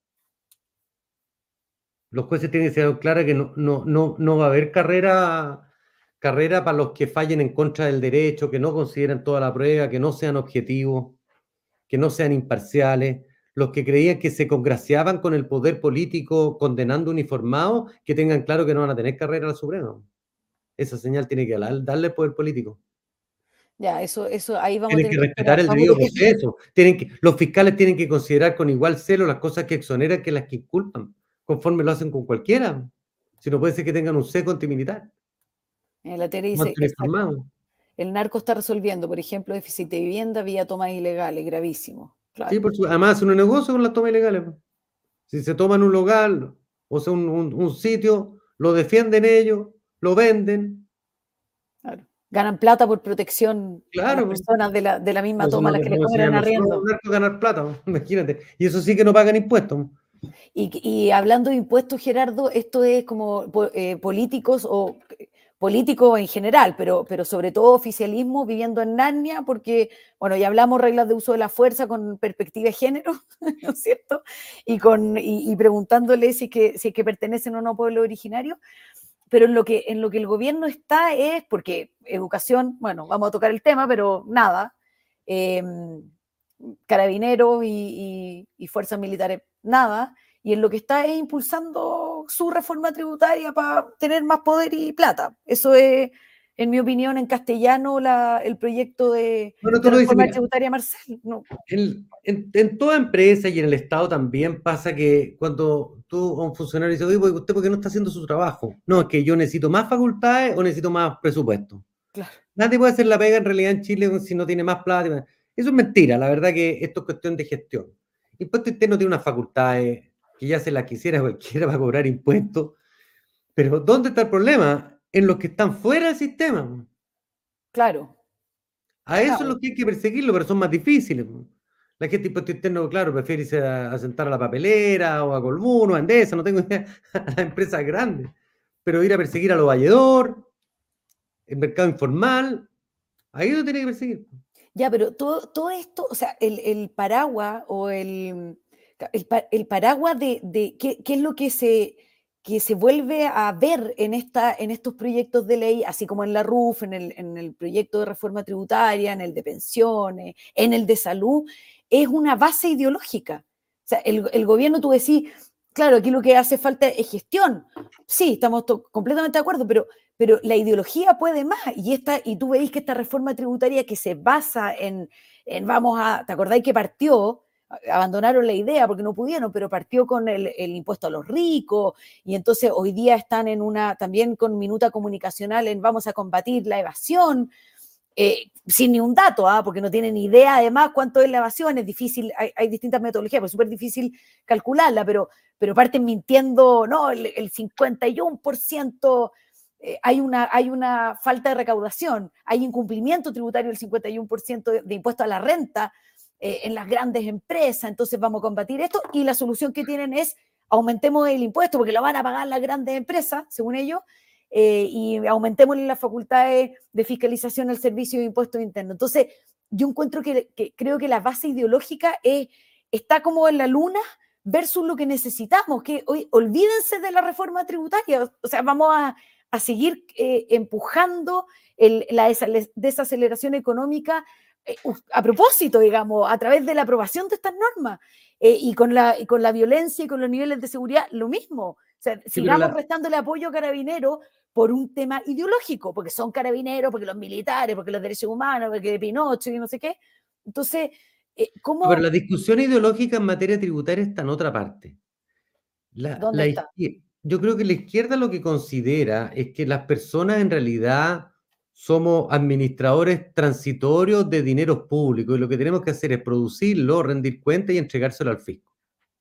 Los jueces tienen que ser clara que no va a haber carrera para los que fallen en contra del derecho, que no consideren toda la prueba, que no sean objetivos, que no sean imparciales. Los que creían que se congraciaban con el poder político condenando uniformados, que tengan claro que no van a tener carrera a la Suprema. Esa señal tiene que darle poder político. Ya, eso ahí vamos a Tienen tener que que esperar. respetar el Vamos a debido tener que proceso. los fiscales tienen que considerar con igual celo las cosas que exoneran que las que inculpan, conforme lo hacen con cualquiera. Si no puede ser que tengan un seco antimilitar, la tele dice, manto exacto. uniformado. El narco está resolviendo, por ejemplo, déficit de vivienda vía tomas ilegales, gravísimo. Sí, Claro, además hacen un negocio con las tomas ilegales. Si se toman un local, o sea, un sitio, lo defienden ellos, lo venden. claro. Ganan plata por protección a las Claro, personas de la misma eso toma a no las nos que les vamos a cobran enseñar nosotros a los arriendo. narcos a ganar plata, imagínate. Y eso sí que no pagan impuestos. Y hablando de impuestos, Gerardo, esto es como políticos o políticos en general, pero sobre todo oficialismo viviendo en Narnia, porque, bueno, ya hablamos reglas de uso de la fuerza con perspectiva de género, ¿no es cierto? Y preguntándole si es que pertenecen o no a pueblo originario, pero en lo que el gobierno está es, porque educación, bueno, vamos a tocar el tema, pero nada, eh, carabineros y fuerzas militares, nada, y en lo que está es impulsando su reforma tributaria para tener más poder y plata. Eso es, en mi opinión, en castellano, el proyecto Bueno, de tú lo dices, reforma mira, tributaria Marcel. No, en toda empresa y en el Estado también pasa que cuando tú a un funcionario dices, oye, ¿usted por qué no está haciendo su trabajo? No, es que yo necesito más facultades o necesito más presupuesto. claro, Nadie puede hacer la pega en realidad en Chile si no tiene más plata. Eso es mentira, la verdad que esto es cuestión de gestión. Impuesto Interno tiene unas facultades que ya se las quisiera cualquiera para cobrar impuestos, pero ¿dónde está el problema? En los que están fuera del sistema. claro, A eso es claro. lo que hay que perseguirlo, pero son más difíciles. La gente de impuesto interno, claro, prefiere irse a sentar a la papelera o a Colbún o a Endesa, no tengo idea, a las empresas grandes. Pero ir a perseguir a los valledor, el mercado informal, ahí lo tiene que perseguir. Ya, pero todo esto, o sea, el paraguas o el paraguas de qué es lo que se vuelve a ver en estos proyectos de ley, así como en la RUF, en el proyecto de reforma tributaria, en el de pensiones, en el de salud, es una base ideológica. O sea, el gobierno, tú decís, claro, aquí lo que hace falta es gestión. Sí, estamos completamente de acuerdo, pero la ideología puede más, y tú veis que esta reforma tributaria que se basa ¿te acordáis que partió? Abandonaron la idea porque no pudieron, pero partió con el impuesto a los ricos, y entonces hoy día están también con minuta comunicacional en vamos a combatir la evasión, sin ni un dato, porque no tienen idea además cuánto es la evasión, es difícil, hay distintas metodologías, pues es súper difícil calcularla, pero parten mintiendo, no, el 51%, hay una falta de recaudación, hay incumplimiento tributario del 51% de impuesto a la renta en las grandes empresas, entonces vamos a combatir esto, y la solución que tienen es aumentemos el impuesto, porque lo van a pagar las grandes empresas, según ellos, y aumentemos las facultades de fiscalización al servicio de impuestos internos. Entonces, yo encuentro que creo que la base ideológica está como en la luna versus lo que necesitamos, que hoy olvídense de la reforma tributaria, o sea, vamos a seguir empujando la desaceleración económica a propósito, digamos, a través de la aprobación de estas normas. Y con la violencia y con los niveles de seguridad, lo mismo. O sea, Sí, pero sigamos restándole apoyo a carabineros por un tema ideológico, porque son carabineros, porque los militares, porque los derechos humanos, porque de Pinochet y no sé qué. Entonces, pero ¿cómo? la discusión ideológica en materia tributaria está en otra parte. ¿Dónde está? Yo creo que la izquierda lo que considera es que las personas en realidad somos administradores transitorios de dineros públicos y lo que tenemos que hacer es producirlo, rendir cuentas y entregárselo al fisco.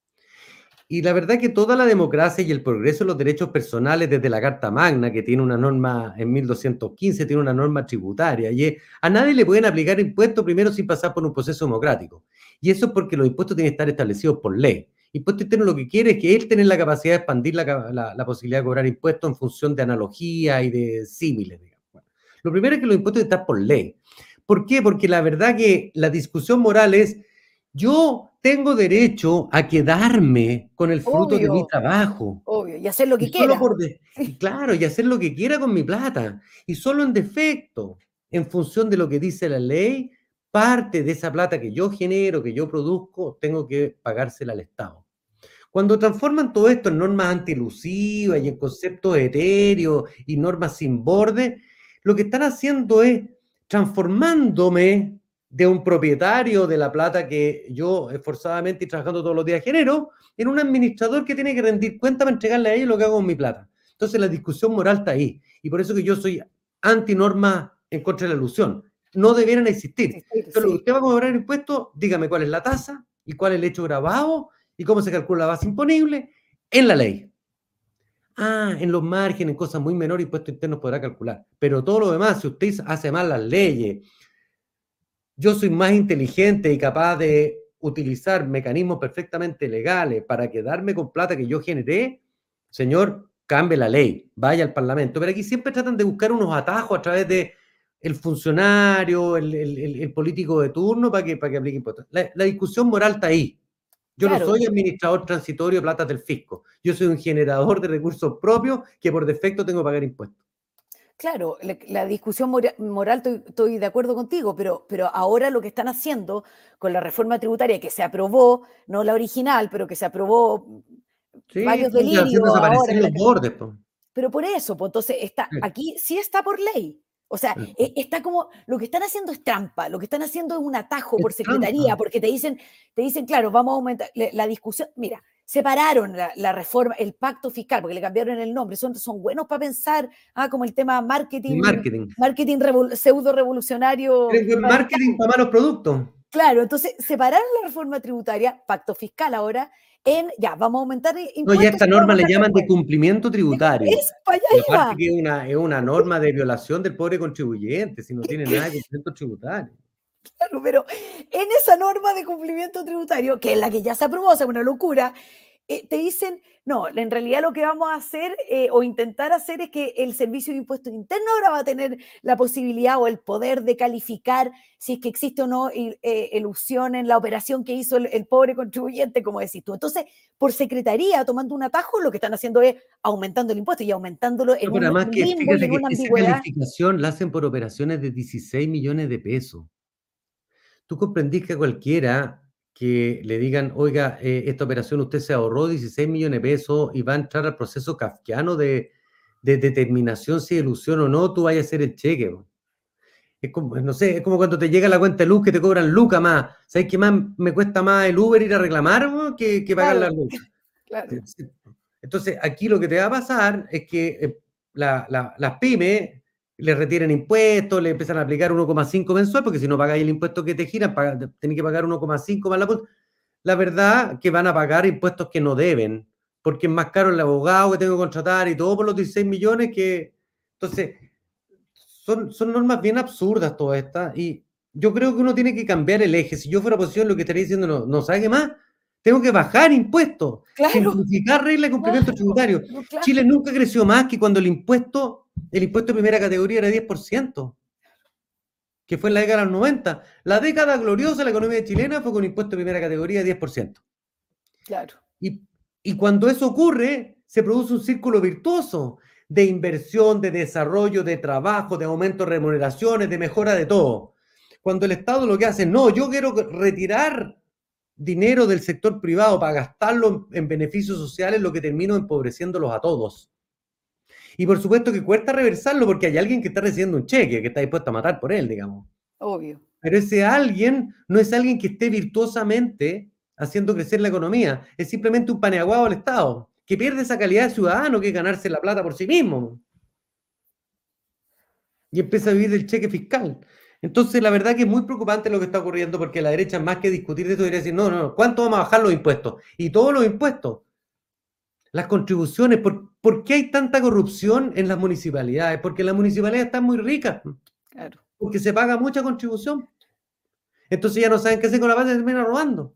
Y la verdad que toda la democracia y el progreso de los derechos personales desde la Carta Magna, que tiene una norma en 1215, tiene una norma tributaria, a nadie le pueden aplicar impuestos primero sin pasar por un proceso democrático. Y eso es porque los impuestos tienen que estar establecidos por ley. Impuesto interno lo que quiere es que él tenga la capacidad de expandir la posibilidad de cobrar impuestos en función de analogía y de símiles. Bueno, lo primero es que los impuestos están por ley. ¿Por qué? Porque la verdad que la discusión moral es yo tengo derecho a quedarme con el fruto de mi Obvio, trabajo. obvio, y hacer lo Y que solo quiera. y claro, y hacer lo que quiera con mi plata. Y solo en defecto, en función de lo que dice la ley, parte de esa plata que yo genero, que yo produzco, tengo que pagársela al Estado. Cuando transforman todo esto en normas antilusivas y en conceptos etéreos y normas sin borde, lo que están haciendo es transformándome de un propietario de la plata que yo esforzadamente y trabajando todos los días genero, en un administrador que tiene que rendir cuenta para entregarle a ellos lo que hago con mi plata. Entonces la discusión moral está ahí. Y por eso que yo soy antinorma en contra de la ilusión. No debieran existir. Pero Sí. usted va a cobrar impuestos, dígame cuál es la tasa y cuál es el hecho grabado y cómo se calcula la base imponible en la ley. En los márgenes, en cosas muy menores, impuestos internos podrá calcular. Pero todo lo demás, si usted hace mal las leyes, yo soy más inteligente y capaz de utilizar mecanismos perfectamente legales para quedarme con plata que yo generé, señor, cambie la ley, vaya al Parlamento. Pero aquí siempre tratan de buscar unos atajos a través de el funcionario, el político de turno para que aplique impuestos. La discusión moral está ahí. Yo no Claro, soy administrador transitorio de platas del fisco. Yo soy un generador de recursos propios que por defecto tengo que pagar impuestos. claro, la discusión moral estoy de acuerdo contigo, pero ahora lo que están haciendo con la reforma tributaria que se aprobó, no la original, pero que se aprobó Sí, varios están delirios haciendo ahora. desaparecer los bordes, po. Pero por eso, pues entonces aquí sí está por ley. O sea, está como, lo que están haciendo es trampa, lo que están haciendo es un atajo Es por secretaría, trampa. porque te dicen, claro, vamos a aumentar la discusión. Mira, separaron la reforma, el pacto fiscal, porque le cambiaron el nombre, son buenos para pensar, como el tema El marketing, marketing. pseudo revolucionario. Tienen buen marketing para malos productos. Claro, entonces separaron la reforma tributaria, pacto fiscal ahora, ya, vamos a aumentar No, ya impuestos esta y vamos norma a le aumentar llaman de después. cumplimiento tributario. Es para allá Y aparte iba. que es una norma de violación del pobre contribuyente, si no tiene nada de cumplimiento tributario. Claro, pero en esa norma de cumplimiento tributario, que es la que ya se aprobó, o sea, una locura, te dicen, no, en realidad lo que vamos a hacer o intentar hacer es que el Servicio de Impuestos Internos ahora va a tener la posibilidad o el poder de calificar si es que existe o no elusión en la operación que hizo el pobre contribuyente, como decís tú. Entonces, por secretaría, tomando un atajo, lo que están haciendo es aumentando el impuesto y aumentándolo No, en pero un además que limbo y fíjate en que una esa ambigüedad. calificación la hacen por operaciones de 16 millones de pesos. Tú comprendís que a cualquiera que le digan, oiga, esta operación usted se ahorró 16 millones de pesos y va a entrar al proceso kafkiano de determinación si es ilusión o no, tú vayas a hacer el cheque. Po. Es como, no sé, es como cuando te llega la cuenta de luz que te cobran lucas más. ¿Sabes qué más me cuesta más el Uber ir a reclamar po, que pagar la Claro, luz? claro. Entonces, aquí lo que te va a pasar es que las pymes le retiren impuestos, le empiezan a aplicar 1,5 mensual, porque si no pagáis el impuesto que te giran, tenés que pagar 1,5 más la multa. La verdad que van a pagar impuestos que no deben, porque es más caro el abogado que tengo que contratar y todo por los 16 millones que... Entonces, son normas bien absurdas todas estas y yo creo que uno tiene que cambiar el eje. Si yo fuera oposición, lo que estaría diciendo, no, no ¿sabe qué más? Tengo que bajar impuestos, Claro, simplificar reglas de cumplimiento claro, tributario. claro. Chile nunca creció más que cuando el impuesto de primera categoría era 10%, que fue en la década de los 90. La década gloriosa de la economía chilena fue con impuesto de primera categoría de 10%. Claro. Y, y cuando eso ocurre, se produce un círculo virtuoso de inversión, de desarrollo, de trabajo, de aumento de remuneraciones, de mejora de todo. Cuando el Estado lo que hace, no, yo quiero retirar dinero del sector privado para gastarlo en beneficios sociales, lo que termino empobreciéndolos a todos. Y por supuesto que cuesta reversarlo porque hay alguien que está recibiendo un cheque, que está dispuesto a matar por él, digamos. Obvio. Pero ese alguien no es alguien que esté virtuosamente haciendo crecer la economía, es simplemente un paneaguado del Estado, que pierde esa calidad de ciudadano que es ganarse la plata por sí mismo y empieza a vivir del cheque fiscal. Entonces, la verdad que es muy preocupante lo que está ocurriendo porque la derecha, más que discutir de esto, debería decir, no, no, no, ¿cuánto vamos a bajar los impuestos? Y todos los impuestos, las contribuciones, ¿por qué hay tanta corrupción en las municipalidades? Porque las municipalidades están muy ricas, Claro. porque se paga mucha contribución. Entonces ya no saben qué hacer con la plata y terminan robando.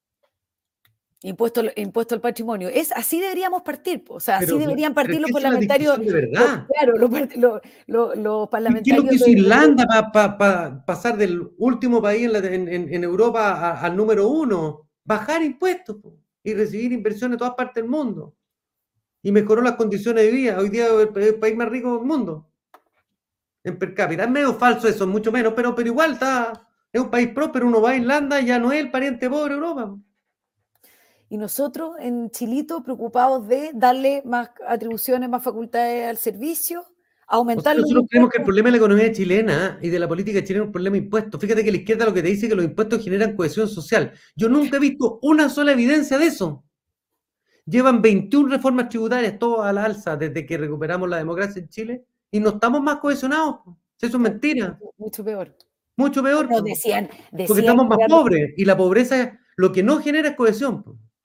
Impuesto al patrimonio. Así deberíamos partir, po. O sea, así Pero deberían partir es los que esa es la parlamentarios, discusión de verdad. claro, los ¿Qué es lo que parlamentarios hizo Irlanda para pasar del último país en Europa al número uno? Bajar impuestos po, y recibir inversiones de todas partes del mundo. Y mejoró las condiciones de vida. Hoy día es el país más rico del mundo en per cápita. Es medio falso eso, mucho menos, pero igual es un país próspero. Uno va a Irlanda y ya no es el pariente pobre de Europa. Y nosotros en Chilito preocupados de darle más atribuciones, más facultades al servicio, O sea, aumentar los nosotros creemos que el impuestos. problema de la economía chilena y de la política chilena es un problema de impuestos. Fíjate que la izquierda lo que te dice es que los impuestos generan cohesión social. Yo nunca he visto una sola evidencia de eso. Llevan 21 reformas tributarias, todas a la alza, desde que recuperamos la democracia en Chile, y no estamos más cohesionados. Eso es Claro, mentira. mucho peor. Mucho peor, Bueno, decían, porque decían estamos que más pobres, y la pobreza lo que no genera es cohesión.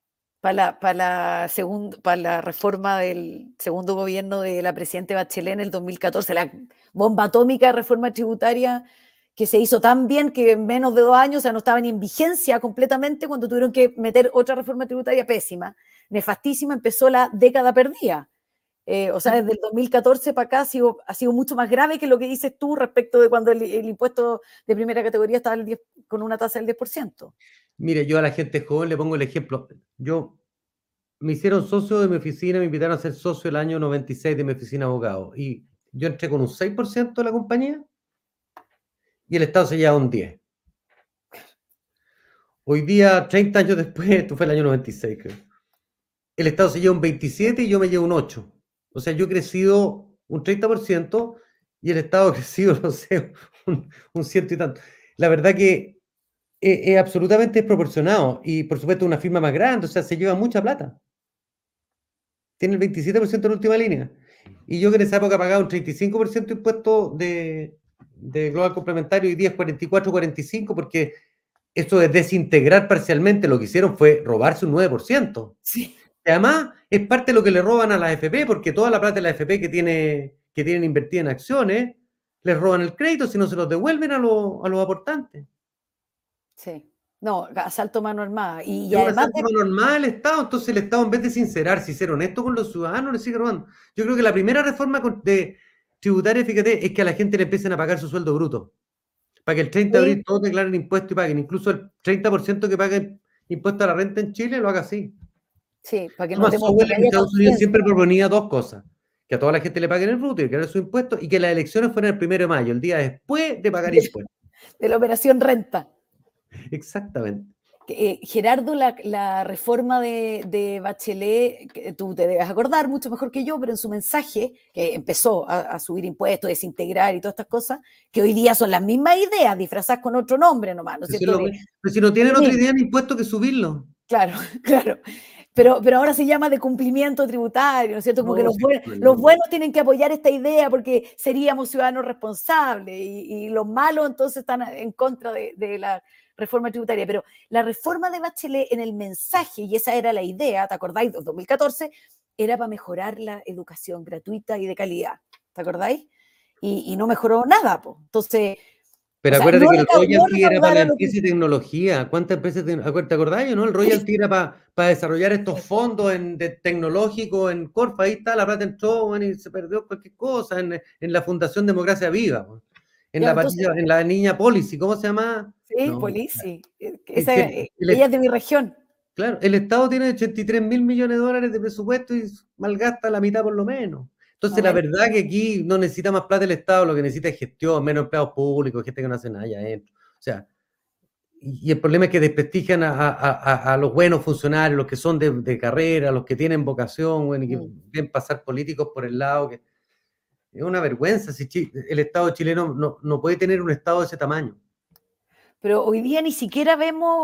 para la reforma del segundo gobierno de la presidenta Bachelet en el 2014, la bomba atómica de reforma tributaria que se hizo tan bien que en menos de 2 años, o sea, no estaba ni en vigencia completamente cuando tuvieron que meter otra reforma tributaria pésima, nefastísima, empezó la década perdida. O sea, desde el 2014 para acá ha sido mucho más grave que lo que dices tú respecto de cuando el impuesto de primera categoría estaba con una tasa del 10%. Mire, yo a la gente joven le pongo el ejemplo. Me hicieron socio de mi oficina, me invitaron a ser socio el año 96 de mi oficina de abogado. Y yo entré con un 6% de la compañía y el Estado se lleva un 10%. Hoy día, 30 años después, esto fue el año 96, creo. El Estado se lleva un 27% y yo me llevo un 8%. O sea, yo he crecido un 30% y el Estado ha crecido, no sé, un ciento y tanto. La verdad que es absolutamente desproporcionado y por supuesto una firma más grande, o sea, se lleva mucha plata. Tiene el 27% en la última línea. Y yo que en esa época pagaba un 35% de impuesto de global complementario y 10, 44, 45, porque eso de desintegrar parcialmente lo que hicieron fue robarse un 9%. Sí. Y además es parte de lo que le roban a la AFP, porque toda la plata de la AFP que tienen invertida en acciones, les roban el crédito si no se los devuelven a los aportantes. Sí. No, asalto a mano armada. Y Es una además santa normal del Estado, entonces el Estado en vez de sincerarse y ser honesto con los ciudadanos, le sigue robando. Yo creo que la primera reforma tributaria, fíjate, es que a la gente le empiecen a pagar su sueldo bruto. Para que el 30 de sí, abril todos declaren impuestos y paguen. Incluso el 30% que paguen impuesto a la renta en Chile lo haga así. sí, para que no, Thomas Sowell para que en haya Estados Unidos siempre conciencia. proponía dos cosas: que a toda la gente le paguen el bruto y que era su impuesto, y que las elecciones fueran el 1 de mayo, el día después de pagar impuestos. De la operación renta. Exactamente. Gerardo, la reforma de Bachelet, que tú te debes acordar mucho mejor que yo, pero en su mensaje, que empezó a subir impuestos, desintegrar y todas estas cosas, que hoy día son las mismas ideas, disfrazadas con otro nombre nomás, ¿no es cierto? Pero si no tienen otra idea ni impuesto que subirlo. Claro, claro. Pero ahora se llama de cumplimiento tributario, ¿no es cierto? Como que No, sí, los buenos tienen que apoyar esta idea porque seríamos ciudadanos responsables y los malos entonces están en contra de la reforma tributaria. Pero la reforma de Bachelet en el mensaje, y esa era la idea, ¿te acordáis? 2014, era para mejorar la educación gratuita y de calidad, ¿te acordáis? Y no mejoró nada, pues. Entonces, o pero sea, acuérdate que el no royalty era para la recaudaron lo que... empresa y tecnología. ¿Cuántas empresas te acordás, no? El royalty era para desarrollar estos fondos tecnológicos en Corfa. Ahí está, la plata entró, bueno, y se perdió cualquier cosa en la Fundación Democracia Viva. Bueno. Ya, entonces, En la niña Policy, ¿cómo se llama? sí, No, Polisi. es que Ella es de mi región. claro, el Estado tiene 83.000 millones de dólares de presupuesto y malgasta la mitad por lo menos. Más o Entonces, la menos. verdad que aquí no necesita más plata el Estado, lo que necesita es gestión, menos empleados públicos, gente que no hace nada allá adentro. O sea, y el problema es que desprestigian a los buenos funcionarios, los que son de carrera, los que tienen vocación, bueno, y que ven pasar políticos por el lado, que es una vergüenza. Si el Estado chileno no puede tener un Estado de ese tamaño. Pero hoy día ni siquiera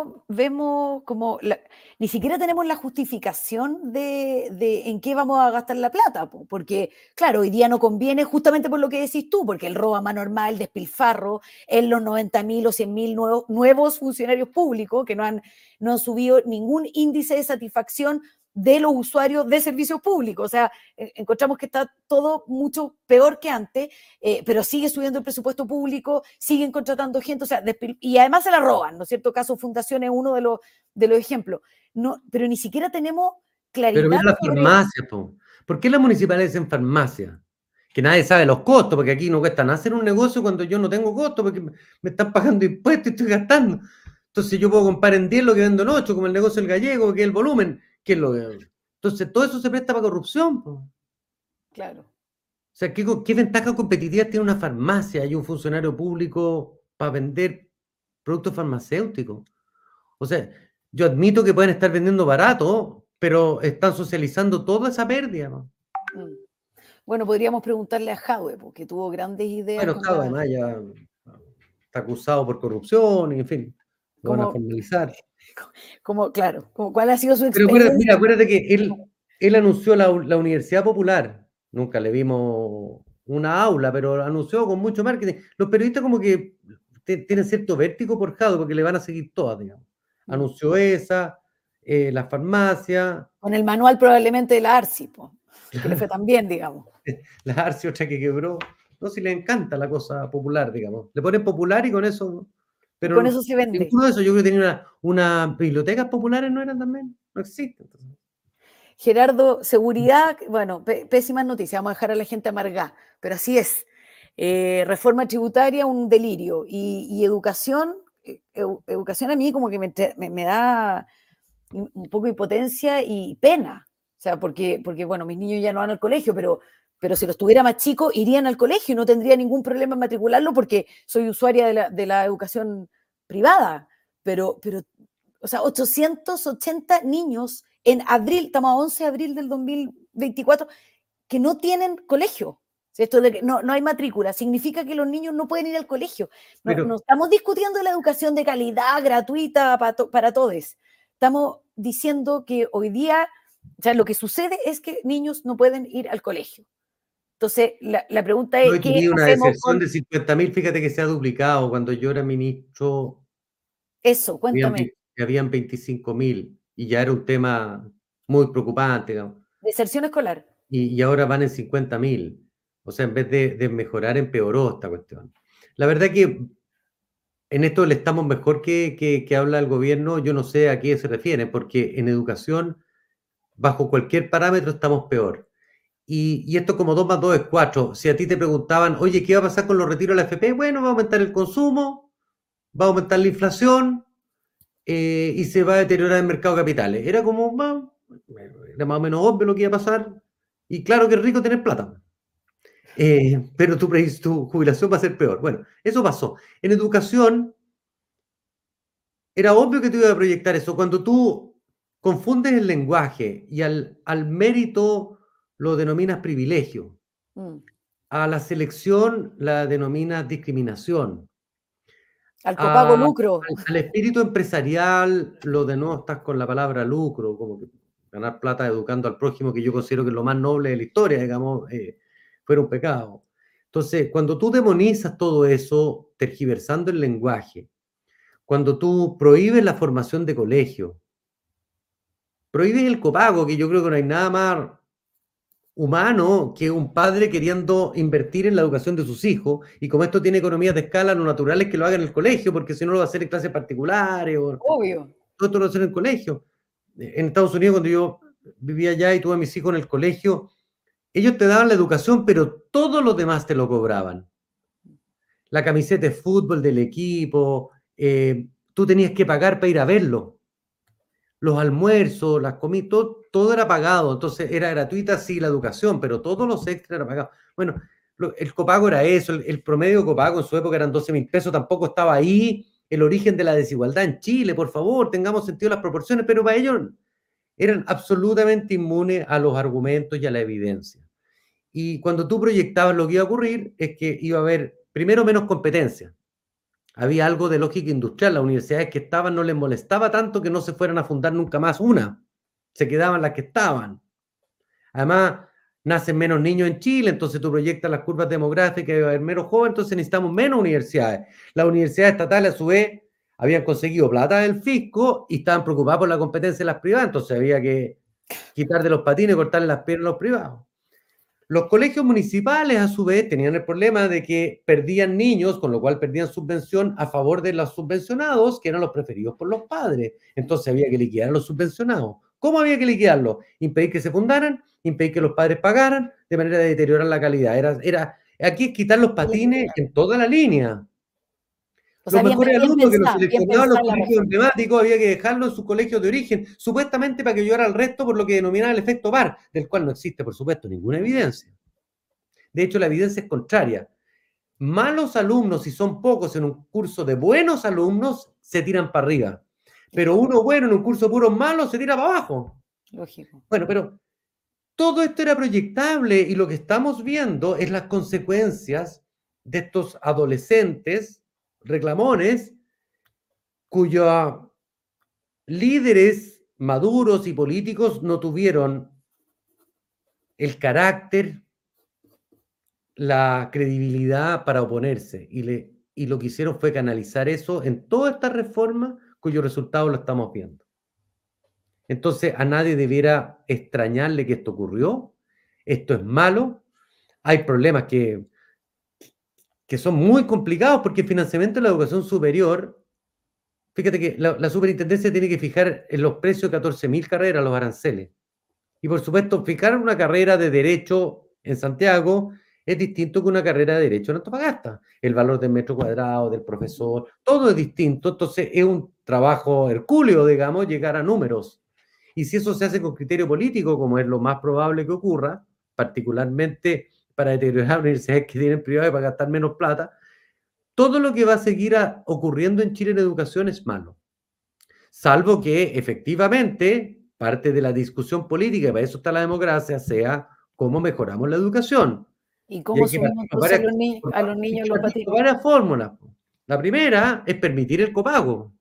vemos como, ni siquiera tenemos la justificación de en qué vamos a gastar la plata, porque claro, hoy día no conviene justamente por lo que decís tú, porque el robo a mano armada, el despilfarro, en los 90.000 o 100.000 nuevos funcionarios públicos que no han subido ningún índice de satisfacción de los usuarios de servicios públicos. O sea, encontramos que está todo mucho peor que antes, pero sigue subiendo el presupuesto público, siguen contratando gente, o sea, y además se la roban, ¿no es cierto? Caso Fundación es uno de los ejemplos. No, pero ni siquiera tenemos Pero claridad mira las sobre... farmacias, po. ¿Por qué las municipales hacen farmacia? Que nadie sabe los costos, porque aquí no cuesta nada hacer un negocio cuando yo no tengo costo, porque me están pagando impuestos y estoy gastando. Entonces yo puedo comprar en 10 lo que vendo en 8, como el negocio del gallego, que es el volumen, que es lo que... Entonces todo eso se presta para corrupción, po. O Claro. sea, ¿qué ventaja competitiva tiene una farmacia y un funcionario público para vender productos farmacéuticos? O sea, yo admito que pueden estar vendiendo barato, pero están socializando toda esa pérdida, ¿no? Mm. Bueno, podríamos preguntarle a Jadwe, porque tuvo grandes ideas Bueno, con Jado la... además ya está acusado por corrupción y en fin, lo van a Como, formalizar. claro, como cuál ha sido su Pero acuérdate, experiencia. mira, acuérdate que él anunció la Universidad Popular. Nunca le vimos una aula, pero anunció con mucho marketing. Los periodistas como que tienen cierto vértigo por Jado porque le van a seguir todas, digamos. Mm. Anunció esa, la farmacia, Con el manual probablemente de la ARSI, que le fue tan bien, digamos. la Arce, otra que quebró. ¿no? Si les encanta la cosa popular, digamos. Le ponen popular y con eso, Y con pero eso se vende. ninguno de eso, yo creo que tenía una bibliotecas populares, ¿no eran también? No existen. Entonces. Gerardo, seguridad, bueno, pésimas noticias, vamos a dejar a la gente amargada, pero así es. Reforma tributaria, un delirio. Y educación, educación a mí como que me da un poco de impotencia y pena. O sea, porque bueno, mis niños ya no van al colegio, pero si los tuviera más chicos, irían al colegio y no tendría ningún problema en matricularlo porque soy usuaria de la educación privada. Pero, o sea, 880 niños en abril, estamos a 11 de abril del 2024, que no tienen colegio. Esto de que no hay matrícula significa que los niños no pueden ir al colegio. No Pero, estamos discutiendo la educación de calidad, gratuita para todos. Estamos diciendo que hoy día, o sea, lo que sucede es que niños no pueden ir al colegio. Entonces, la pregunta es, hoy ¿qué tenía una hacemos deserción con de 50.000, fíjate que se ha duplicado. Cuando yo era ministro, eso? habían, Cuéntame. habían 25.000 y ya era un tema muy preocupante, digamos. Deserción escolar. Y ahora van en 50.000. O sea, en vez de mejorar, empeoró esta cuestión. La verdad que en esto le estamos mejor que habla el gobierno, yo no sé a qué se refiere, porque en educación, bajo cualquier parámetro, estamos peor. Y esto como 2 más 2 es 4. Si a ti te preguntaban, oye, ¿qué va a pasar con los retiros de la FP? Bueno, va a aumentar el consumo, va a aumentar la inflación y se va a deteriorar el mercado de capitales. Era como, era más o menos obvio lo que iba a pasar. Y claro que es rico tener plata. Pero tu jubilación va a ser peor. Bueno, eso pasó. En educación, era obvio que te iba a proyectar eso. Cuando tú confundes el lenguaje y al mérito lo denominas privilegio, Mm. a la selección la denominas discriminación, Al copago lucro. al espíritu empresarial lo denostas con la palabra lucro, como que ganar plata educando al prójimo, que yo considero que es lo más noble de la historia, digamos, fuera un pecado. Entonces, cuando tú demonizas todo eso, tergiversando el lenguaje, cuando tú prohíbes la formación de colegio, prohíbes el copago, que yo creo que no hay nada más humano que un padre queriendo invertir en la educación de sus hijos, y como esto tiene economías de escala, lo natural es que lo haga en el colegio, porque si no lo va a hacer en clases particulares, o Obvio. todo esto lo va a hacer en el colegio. En Estados Unidos, cuando yo vivía allá y tuve a mis hijos en el colegio, ellos te daban la educación, pero todo lo demás te lo cobraban. La camiseta de fútbol del equipo, tú tenías que pagar para ir a verlo. Los almuerzos, las comidas, todo era pagado, entonces era gratuita sí la educación, pero todos los extras eran pagados. Bueno, el copago era eso, el promedio de copago en su época eran 12.000 pesos, tampoco estaba ahí el origen de la desigualdad en Chile, por favor, tengamos sentido las proporciones, pero para ellos eran absolutamente inmunes a los argumentos y a la evidencia. Y cuando tú proyectabas lo que iba a ocurrir, es que iba a haber, primero, menos competencia. Había algo de lógica industrial. Las universidades que estaban no les molestaba tanto que no se fueran a fundar nunca más una. Se quedaban las que estaban. Además, nacen menos niños en Chile, entonces tú proyectas las curvas demográficas y va a haber menos jóvenes, entonces necesitamos menos universidades. Las universidades estatales, a su vez, habían conseguido plata del fisco y estaban preocupadas por la competencia de las privadas, entonces había que quitar de los patines y cortarle las piernas a los privados. Los colegios municipales, a su vez, tenían el problema de que perdían niños, con lo cual perdían subvención a favor de los subvencionados, que eran los preferidos por los padres. Entonces había que liquidar a los subvencionados. ¿Cómo había que liquidarlos? Impedir que se fundaran, impedir que los padres pagaran, de manera de deteriorar la calidad. Aquí es quitar los patines en toda la línea. O Los sea, mejores alumnos que los bien seleccionaban los pensada la colegios reforma. emblemáticos había que dejarlos en sus colegios de origen, supuestamente para que ayudara al resto por lo que denominaba el efecto VAR, del cual no existe, por supuesto, ninguna evidencia. De hecho, la evidencia es contraria. Malos alumnos, si son pocos en un curso de buenos alumnos, se tiran para arriba. Pero uno bueno en un curso de puros malos se tira para abajo. Lógico. Bueno, pero todo esto era proyectable y lo que estamos viendo es las consecuencias de estos adolescentes reclamones cuyos líderes maduros y políticos no tuvieron el carácter, la credibilidad para oponerse y lo que hicieron fue canalizar eso en toda esta reforma cuyo resultado lo estamos viendo. Entonces a nadie debiera extrañarle que esto ocurrió, esto es malo, hay problemas que que son muy complicados porque el financiamiento de la educación superior, fíjate que la superintendencia tiene que fijar en los precios de 14.000 carreras los aranceles. Y por supuesto, fijar una carrera de derecho en Santiago es distinto que una carrera de derecho en Antofagasta. El valor del metro cuadrado, del profesor, todo es distinto. Entonces es un trabajo hercúleo, digamos, llegar a números. Y si eso se hace con criterio político, como es lo más probable que ocurra, particularmente para deteriorar universidades que tienen privadas y para gastar menos plata, todo lo que va a seguir ocurriendo en Chile en educación es malo. Salvo que efectivamente parte de la discusión política, y para eso está la democracia, sea cómo mejoramos la educación. ¿Y Y cómo hay que subimos partir por entonces a los hay niños que los partir por patrimonio? varias fórmulas. La primera es permitir el copago.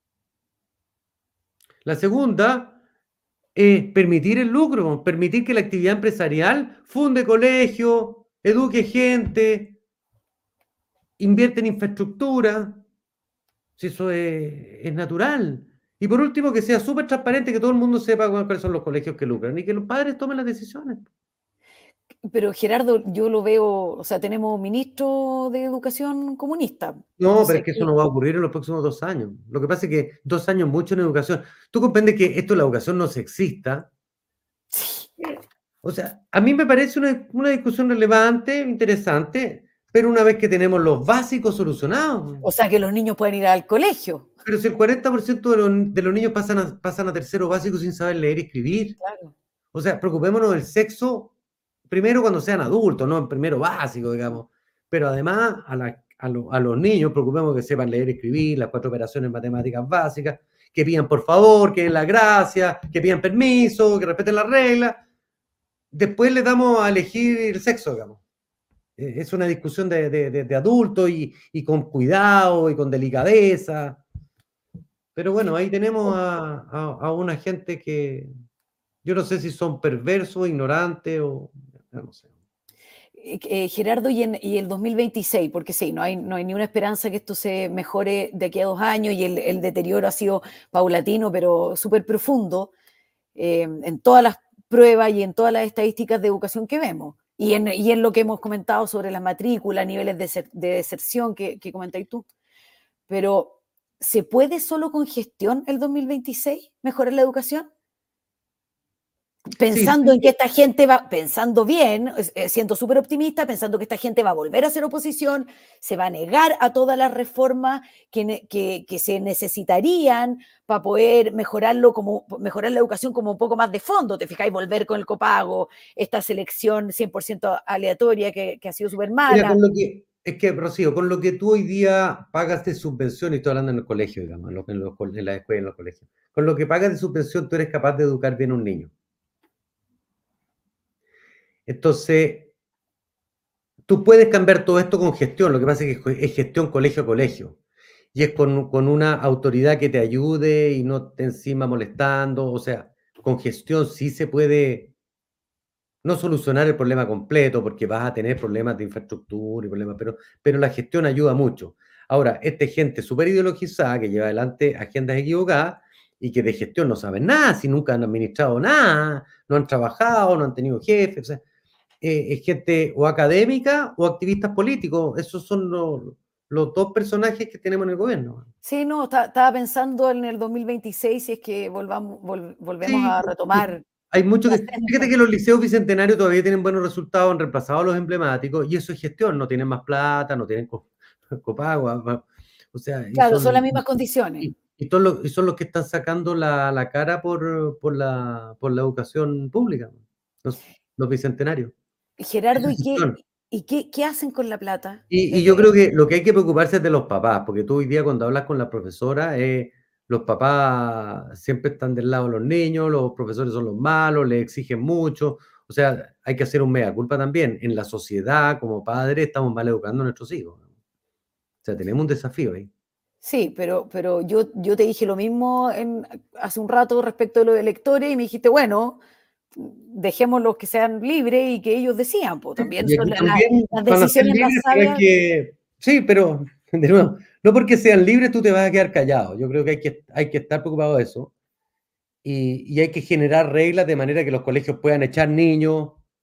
La segunda es permitir el lucro, permitir que la actividad empresarial funde colegios, eduque gente, invierte en infraestructura. Si eso es natural. Y por último, que sea súper transparente, que todo el mundo sepa cuáles son los colegios que lucran y que los padres tomen las decisiones. Pero Gerardo, yo lo veo, o sea, tenemos un ministro de educación comunista. No, pero es Entonces, que eso no va a ocurrir en los próximos 2 años. Lo que pasa es que 2 años mucho en educación. Tú comprendes que esto de la educación no sexista. sí. O sea, a mí me parece una discusión relevante, interesante, pero una vez que tenemos los básicos solucionados. O sea, que los niños pueden ir al colegio. Pero si el 40% de los niños pasan a tercero básico sin saber leer y escribir. Claro. O sea, preocupémonos del sexo primero cuando sean adultos, no en primero básico, digamos. Pero además a los niños preocupemos que sepan leer y escribir, las 4 operaciones matemáticas básicas, que pidan por favor, que den la gracia, que pidan permiso, que respeten las reglas. Después les damos a elegir el sexo, digamos. Es una discusión de adultos y con cuidado y con delicadeza. Pero bueno, ahí tenemos a una gente que yo no sé si son perversos, ignorantes o no sé. Gerardo, y el 2026, porque sí, no hay ni una esperanza que esto se mejore de aquí a 2 años y el deterioro ha sido paulatino, pero súper profundo en todas las pruebas y en todas las estadísticas de educación que vemos. Y en lo que hemos comentado sobre las matrículas, niveles de deserción que comentáis tú. Pero, ¿se puede solo con gestión el 2026 mejorar la educación? Sí, Pensando en que esta gente va, pensando bien, siendo súper optimista, pensando que esta gente va a volver a hacer oposición, se va a negar a todas las reformas que se necesitarían para poder mejorar la educación como un poco más de fondo, te fijáis, volver con el copago, esta selección 100% aleatoria que ha sido súper mira, mala. es que, Rocío, con lo que tú hoy día pagas de subvención, y estoy hablando en el colegio, digamos, en la escuela, en los colegios, con lo que pagas de subvención, tú eres capaz de educar bien a un niño. Entonces, tú puedes cambiar todo esto con gestión, lo que pasa es que es gestión colegio a colegio. Y es con una autoridad que te ayude y no te encima molestando. O sea, con gestión sí se puede no solucionar el problema completo, porque vas a tener problemas de infraestructura y problemas, pero la gestión ayuda mucho. Ahora, esta gente súper ideologizada que lleva adelante agendas equivocadas y que de gestión no saben nada, si nunca han administrado nada, no han trabajado, no han tenido jefes, o sea, es gente o académica o activistas políticos. Esos son los dos personajes que tenemos en el gobierno. Sí, no, estaba pensando en el 2026 si es que volvemos Sí, a retomar hay mucho la que... Fíjate senda. que los liceos bicentenarios todavía tienen buenos resultados, han reemplazado a los emblemáticos, y eso es gestión, no tienen más plata, no tienen copago, o sea, Claro, son las mismas condiciones. y son los que están sacando la cara por la educación pública, los bicentenarios. Gerardo, Eso ¿y es qué, gestión. y qué, qué hacen con la plata? Y yo creo que lo que hay que preocuparse es de los papás, porque tú hoy día cuando hablas con la profesora, los papás siempre están del lado de los niños, los profesores son los malos, les exigen mucho, o sea, hay que hacer un mea culpa también. En la sociedad, como padres, estamos mal educando a nuestros hijos. O sea, tenemos un desafío ahí. Sí, pero yo te dije lo mismo hace un rato respecto de los electores y me dijiste, bueno, dejémoslos que sean libres y que ellos decidan, pues también Y son aquí también las van a ser decisiones más libres, pero hay sabias. que... Sí, pero de nuevo, no porque sean libres tú te vas a quedar callado. Yo creo que hay que estar preocupado de eso. Y hay que generar reglas de manera que los colegios puedan echar niños.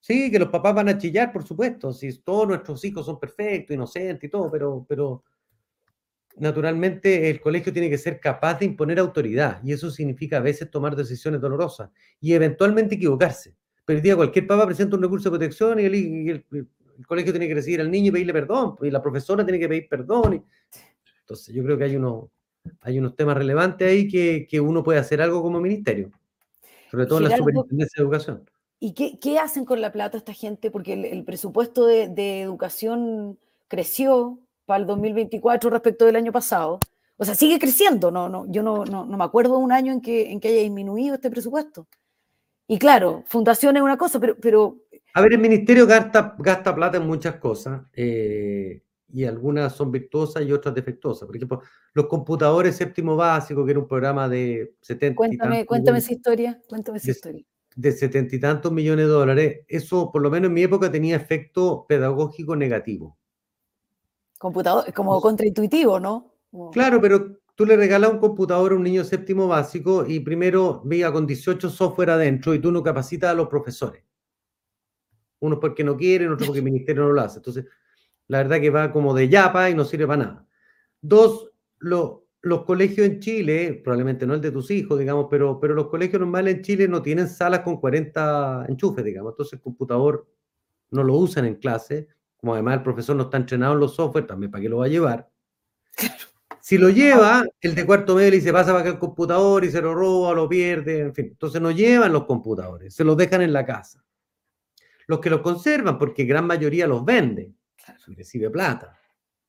Sí, que los papás van a chillar, por supuesto, si todos nuestros hijos son perfectos, inocentes y todo, pero naturalmente el colegio tiene que ser capaz de imponer autoridad y eso significa a veces tomar decisiones dolorosas y eventualmente equivocarse. Pero el día cualquier papá presenta un recurso de protección y el colegio tiene que recibir al niño y pedirle perdón, y la profesora tiene que pedir perdón. Entonces yo creo que hay unos temas relevantes ahí que uno puede hacer algo como ministerio, sobre todo en la Gerardo, superintendencia de educación. ¿y qué hacen con la plata esta gente? Porque el presupuesto de educación creció para el 2024 respecto del año pasado. O sea, sigue creciendo, yo no me acuerdo de un año en que haya disminuido este presupuesto. Y claro, fundación es una cosa, pero A ver, el ministerio gasta plata en muchas cosas, y algunas son virtuosas y otras defectuosas. Por ejemplo, los computadores séptimo básico, que era un programa de 70 y tantos cuéntame millones, esa historia, cuéntame esa de, historia. de 70 y tantos millones de dólares, eso por lo menos en mi época tenía efecto pedagógico negativo. Computador, como contraintuitivo, ¿no? Claro, pero tú le regalas un computador a un niño séptimo básico y primero venga con 18 software adentro y tú no capacitas a los profesores. Unos porque no quieren, otros porque el ministerio no lo hace. Entonces, la verdad que va como de yapa y no sirve para nada. Dos, los colegios en Chile, probablemente no el de tus hijos, digamos, pero los colegios normales en Chile no tienen salas con 40 enchufes, digamos. Entonces el computador no lo usan en clase, como además el profesor no está entrenado en los software, también para qué lo va a llevar. Si lo lleva, el de cuarto medio le dice, pasa para acá el computador y se lo roba, lo pierde, en fin. Entonces no llevan los computadores, se los dejan en la casa. Los que los conservan, porque gran mayoría los vende, y recibe plata.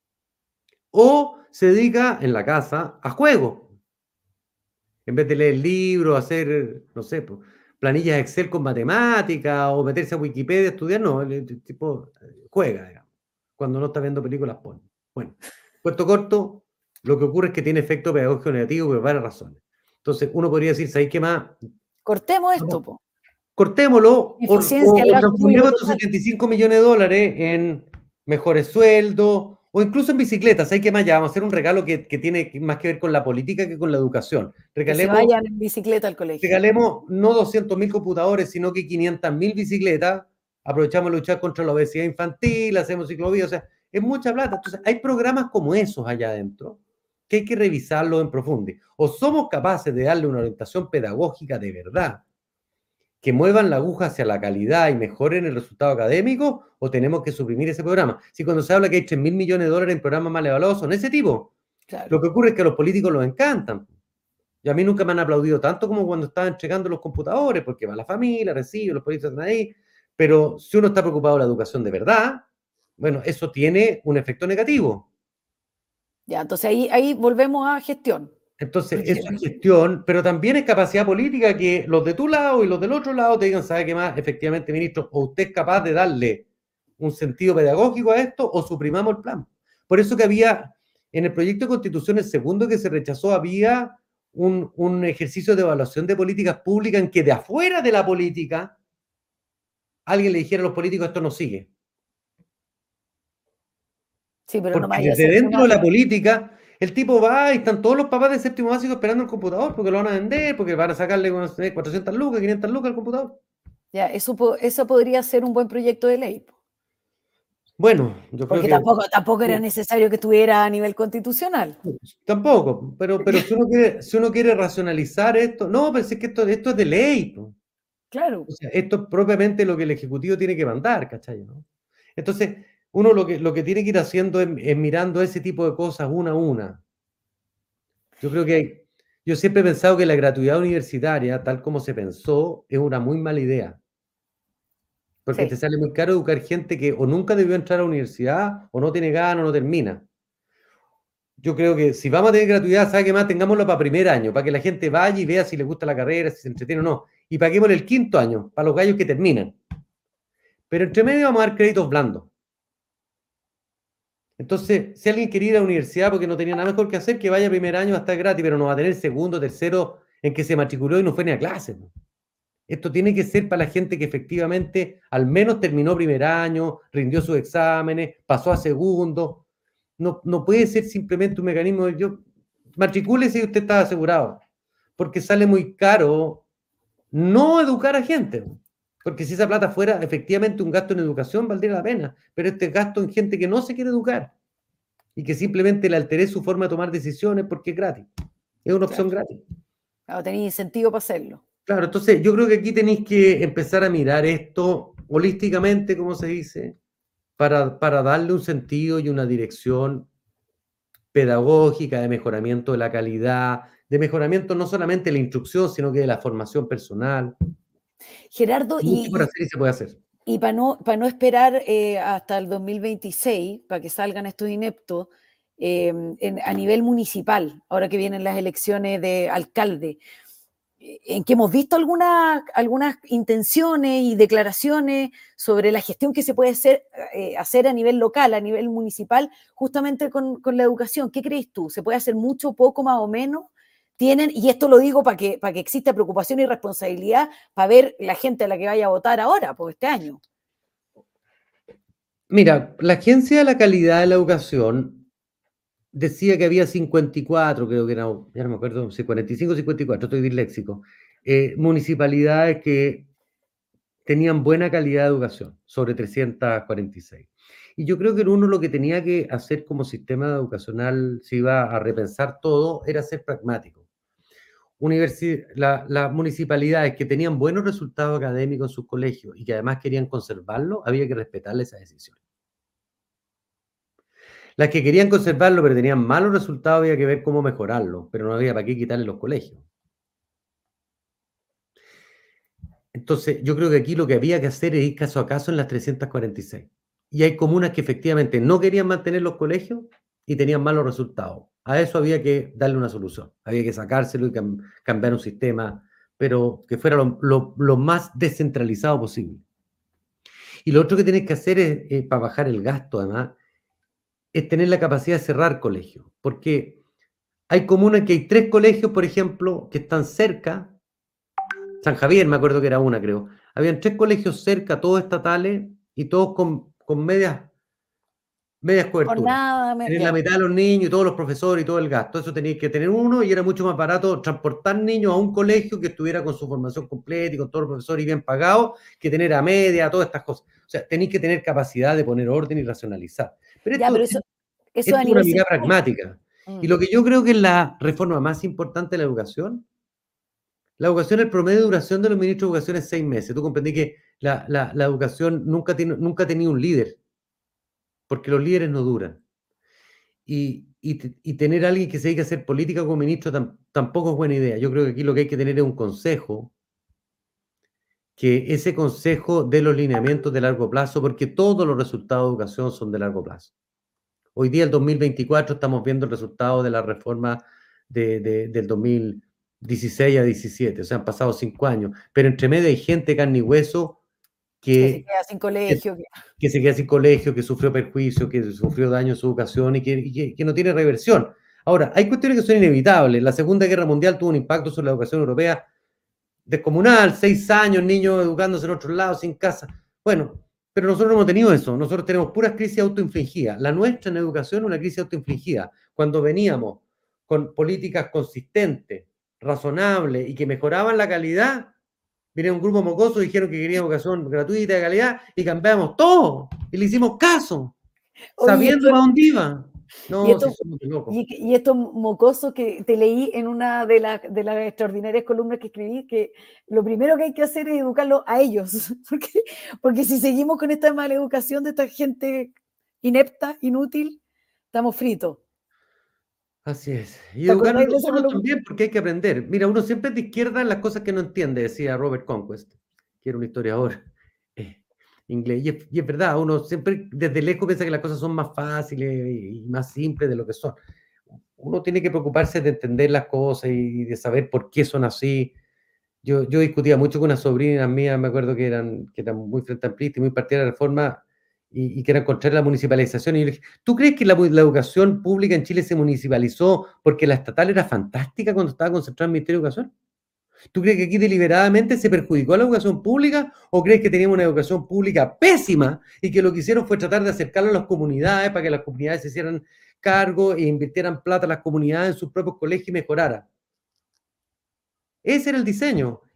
O se dedica en la casa a juegos. En vez de leer libros, hacer, no sé, planillas Excel con matemáticas o meterse a Wikipedia a estudiar, no, el tipo juega, digamos. Cuando no está viendo películas, pone. Bueno, puesto corto, lo que ocurre es que tiene efecto pedagógico negativo por varias razones. Entonces, uno podría decir, ¿sabéis qué más? Cortemos esto, Vamos, po. cortémoslo Eficiencia del o gasto público transformemos estos total. 75 millones de dólares en mejores sueldos o incluso en bicicletas. ¿Sabes qué más? Ya vamos a hacer un regalo que tiene más que ver con la política que con la educación. Que se Regalemos, vayan en bicicleta al colegio. regalemos no 200.000 computadores, sino que 500.000 bicicletas. Aprovechamos de luchar contra la obesidad infantil, hacemos ciclovías, o sea, es mucha plata. Entonces, hay programas como esos allá adentro que hay que revisarlos en profundidad. O somos capaces de darle una orientación pedagógica de verdad que muevan la aguja hacia la calidad y mejoren el resultado académico, o tenemos que suprimir ese programa. Si cuando se habla que hay 3.000 millones de dólares en programas mal evaluados, son ese tipo. Claro. Lo que ocurre es que a los políticos los encantan. Y a mí nunca me han aplaudido tanto como cuando estaba entregando los computadores, porque va la familia, recibe, los políticos están ahí. Pero si uno está preocupado de la educación de verdad, bueno, eso tiene un efecto negativo. Ya, entonces ahí volvemos a gestión. Entonces, Porque, eso es gestión, pero también es capacidad política que los de tu lado y los del otro lado te digan, ¿sabe qué más? Efectivamente, ministro, o usted es capaz de darle un sentido pedagógico a esto o suprimamos el plan. Por eso que había, en el proyecto de constitución, el segundo que se rechazó, había un ejercicio de evaluación de políticas públicas en que de afuera de la política alguien le dijera a los políticos, esto no sigue. sí, pero no Porque vaya a desde ser dentro de la política, el tipo va y están todos los papás de séptimo básico esperando el computador porque lo van a vender, porque van a sacarle no sé, 400 lucas, 500 lucas al computador. ya, eso podría ser un buen proyecto de ley, po. Bueno, yo creo Porque que tampoco era necesario que estuviera a nivel constitucional. tampoco, pero si uno quiere racionalizar esto, no, pero si es que esto es de ley, po. Claro. O sea, esto es propiamente lo que el Ejecutivo tiene que mandar, ¿cachai? ¿No? Entonces, uno lo que tiene que ir haciendo es mirando ese tipo de cosas una a una. Yo siempre he pensado que la gratuidad universitaria, tal como se pensó, es una muy mala idea, porque te Sí. sale muy caro educar gente que o nunca debió entrar a la universidad, o no tiene ganas, o no termina. Yo creo que si vamos a tener gratuidad, ¿sabe qué más? Tengámoslo para primer año, para que la gente vaya y vea si le gusta la carrera, si se entretiene o no. Y paguémosle el quinto año, para los gallos que terminan. Pero entre medio vamos a dar créditos blandos. Entonces, si alguien quiere ir a la universidad porque no tenía nada mejor que hacer, que vaya primer año a estar gratis, pero no va a tener segundo, tercero, en que se matriculó y no fue ni a clase. Esto tiene que ser para la gente que efectivamente al menos terminó primer año, rindió sus exámenes, pasó a segundo. No puede ser simplemente un mecanismo de yo, matricúlese y usted está asegurado, porque sale muy caro no educar a gente. Porque si esa plata fuera efectivamente un gasto en educación, valdría la pena. Pero este es gasto en gente que no se quiere educar y que simplemente le alteré su forma de tomar decisiones porque es gratis. Es una opción Claro, gratis. claro, tenéis incentivo para hacerlo. Claro, entonces yo creo que aquí tenéis que empezar a mirar esto holísticamente, como se dice, para darle un sentido y una dirección pedagógica de mejoramiento de la calidad, de mejoramiento no solamente de la instrucción, sino que de la formación personal. Gerardo, Mucho por hacer y se puede hacer. y para no esperar hasta el 2026, para que salgan estos ineptos, a nivel municipal, ahora que vienen las elecciones de alcalde, en que hemos visto algunas intenciones y declaraciones sobre la gestión que se puede hacer a nivel local, a nivel municipal, justamente con la educación. ¿Qué crees tú? ¿Se puede hacer mucho, poco, más o menos? Tienen, y esto lo digo para que exista preocupación y responsabilidad para ver la gente a la que vaya a votar ahora, pues este año. Mira, la Agencia de la Calidad de la Educación decía que había 54, creo que era, ya no me acuerdo, si 45 o 54, estoy disléxico, municipalidades que tenían buena calidad de educación, sobre 346. Y yo creo que uno lo que tenía que hacer como sistema educacional, si iba a repensar todo, era ser pragmático. Las municipalidades que tenían buenos resultados académicos en sus colegios y que además querían conservarlo, había que respetarle esa decisión. Las que querían conservarlo pero tenían malos resultados, había que ver cómo mejorarlo, pero no había para qué quitarle los colegios. Entonces, yo creo que aquí lo que había que hacer es ir caso a caso en las 346. Y hay comunas que efectivamente no querían mantener los colegios y tenían malos resultados. A eso había que darle una solución. Había que sacárselo y cambiar un sistema, pero que fuera lo más descentralizado posible. Y lo otro que tenés que hacer es, para bajar el gasto, además, es tener la capacidad de cerrar colegios. Porque hay comunas que hay 3 colegios, por ejemplo, que están cerca. San Javier, me acuerdo que era una, creo. Habían 3 colegios cerca, todos estatales, y todos con medias coberturas. Jornada, Tener la ya. mitad de los niños y todos los profesores y todo el gasto. Eso teníais que tener uno y era mucho más barato transportar niños a un colegio que estuviera con su formación completa y con todos los profesores y bien pagados, que tener a media, todas estas cosas. O sea, tenéis que tener capacidad de poner orden y racionalizar. Pero Ya, esto, pero eso esto a es una nivel mirada central. pragmática. Y Mm. lo que yo creo que es la reforma más importante de la educación, el promedio de duración de los ministros de educación es 6 meses. Tú comprendí que la educación nunca ha tenido un líder, porque los líderes no duran. Y tener a alguien que se dedique a hacer política como ministro tampoco es buena idea. Yo creo que aquí lo que hay que tener es un consejo, que ese consejo dé los lineamientos de largo plazo, porque todos los resultados de educación son de largo plazo. Hoy día, el 2024, estamos viendo el resultado de la reforma del 2016 a 17, o sea, han pasado 5 años, pero entre medio hay gente, carne y hueso, Que se que, queda sin que, colegio. que se queda sin colegio, que sufrió perjuicio, que sufrió daño en su educación y que no tiene reversión. Ahora, hay cuestiones que son inevitables. La Segunda Guerra Mundial tuvo un impacto sobre la educación europea descomunal, 6 años, niños educándose en otros lados, sin casa. Bueno, pero nosotros no hemos tenido eso, nosotros tenemos puras crisis autoinfligidas. La nuestra en educación es una crisis autoinfligida. Cuando veníamos con políticas consistentes, razonables y que mejoraban la calidad, viene un grupo mocoso, dijeron que querían educación gratuita de calidad y cambiamos todo y le hicimos caso, Oye, sabiendo para dónde iba. y No, si esto, somos locos. y estos mocosos que te leí en una de las extraordinarias columnas que escribí, que lo primero que hay que hacer es educarlos a ellos, porque si seguimos con esta mala educación de esta gente inepta, inútil, estamos fritos. Así es. Y ¿Te educar a acordáis de los esa otros columna? también, porque hay que aprender. Mira, uno siempre es de izquierda en las cosas que no entiende, decía Robert Conquest, que era un historiador eh, inglés. Y es verdad, uno siempre desde lejos piensa que las cosas son más fáciles y más simples de lo que son. Uno tiene que preocuparse de entender las cosas y de saber por qué son así. Yo discutía mucho con unas sobrinas mías, me acuerdo que eran muy frente amplistas y muy partidarias de la reforma y que eran contra la municipalización. Y yo le dije, ¿tú crees que la educación pública en Chile se municipalizó porque la estatal era fantástica cuando estaba concentrada en el Ministerio de Educación? ¿Tú crees que aquí deliberadamente se perjudicó a la educación pública o crees que teníamos una educación pública pésima y que lo que hicieron fue tratar de acercarlo a las comunidades para que las comunidades se hicieran cargo e invirtieran plata a las comunidades en sus propios colegios y mejorara? Ese era el diseño.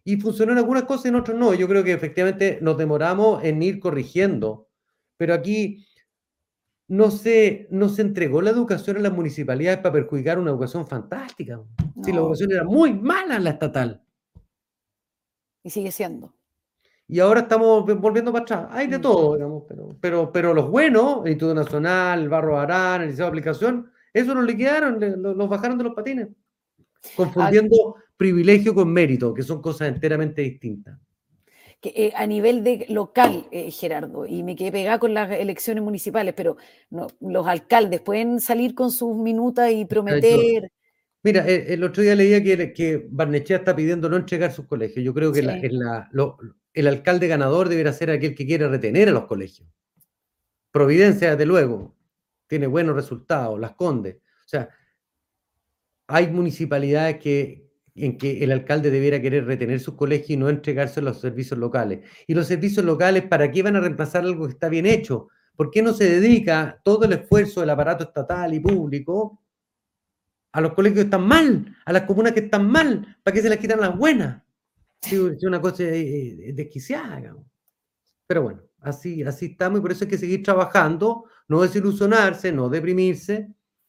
Y funcionó en algunas cosas y en otras no. Yo creo que efectivamente nos demoramos en ir corrigiendo, pero aquí no se entregó la educación a las municipalidades para perjudicar una educación fantástica. Sí, la No, educación era muy mala en la estatal. y sigue siendo. Y ahora estamos volviendo para atrás. Hay de Mm. todo, digamos, pero los buenos, el Instituto Nacional, el Barro Arán, el Liceo de Aplicación, eso los liquidaron, los bajaron de los patines, Ah, confundiendo privilegio con mérito, que son cosas enteramente distintas. a nivel de local, Gerardo, y me quedé pegada con las elecciones municipales, pero no, los alcaldes pueden salir con sus minutas y prometer. Mira, el otro día leía que Barnechea está pidiendo no entregar sus colegios. Yo creo que Sí. el alcalde ganador deberá ser aquel que quiere retener a los colegios. Providencia, desde luego, tiene buenos resultados, Las Condes. O sea, hay municipalidades en que el alcalde debiera querer retener sus colegios y no entregarse a los servicios locales. Y los servicios locales, ¿para qué van a reemplazar algo que está bien hecho? ¿Por qué no se dedica todo el esfuerzo del aparato estatal y público a los colegios que están mal, a las comunas que están mal? ¿Para qué se les quitan las buenas? Sí, es una cosa desquiciada, digamos. Pero bueno, así estamos y por eso hay que seguir trabajando, no desilusionarse, no deprimirse,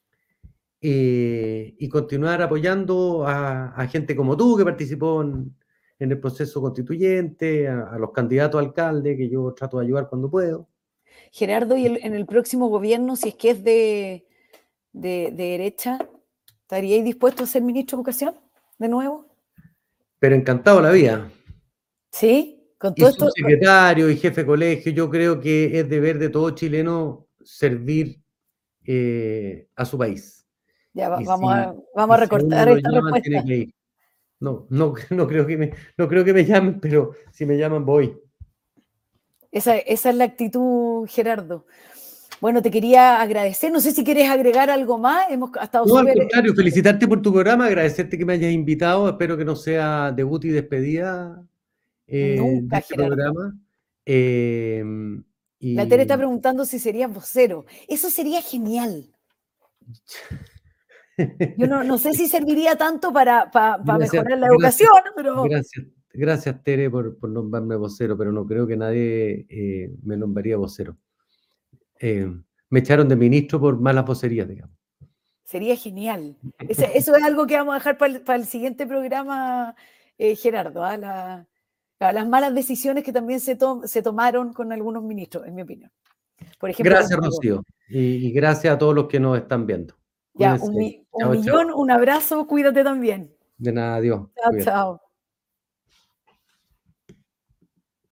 y continuar apoyando a gente como tú que participó en el proceso constituyente, a los candidatos a alcalde, que yo trato de ayudar cuando puedo. Gerardo, y en el próximo gobierno, si es que es de derecha, ¿estaríais dispuesto a ser ministro de Educación de nuevo? Pero encantado la vida. ¿Sí? Con Y todo esto, subsecretario y jefe de colegio, yo creo que es deber de todo chileno servir a su país. ya Y vamos si, vamos y a si a uno recortar lo esta llaman, tiene respuesta. que ir. No, no, no creo que me llamen, pero si me llaman, voy. Esa es la actitud, Gerardo. Bueno, te quería agradecer. No sé si quieres agregar algo más. Hemos estado No, al súper. contrario, felicitarte por tu programa, agradecerte que me hayas invitado. Espero que no sea debut y despedida de Nunca, este Gerardo. programa. Eh, La Tere está y preguntando si serías vocero. Eso sería genial. Yo no sé si serviría tanto para gracias, mejorar la gracias, educación, pero gracias, Tere, por nombrarme vocero, pero no creo que nadie me nombraría vocero. Eh, Me echaron de ministro por malas vocerías, digamos. sería genial. Eso es algo que vamos a dejar para el siguiente programa, Gerardo. Las malas decisiones que también se tomaron con algunos ministros, en mi opinión. Por ejemplo, Gracias, contigo. Rocío, y gracias a todos los que nos están viendo. Ya, Cuídense. un Chao, chao. millón, un abrazo, cuídate también. De nada, adiós. Chao, Cuídate. chao.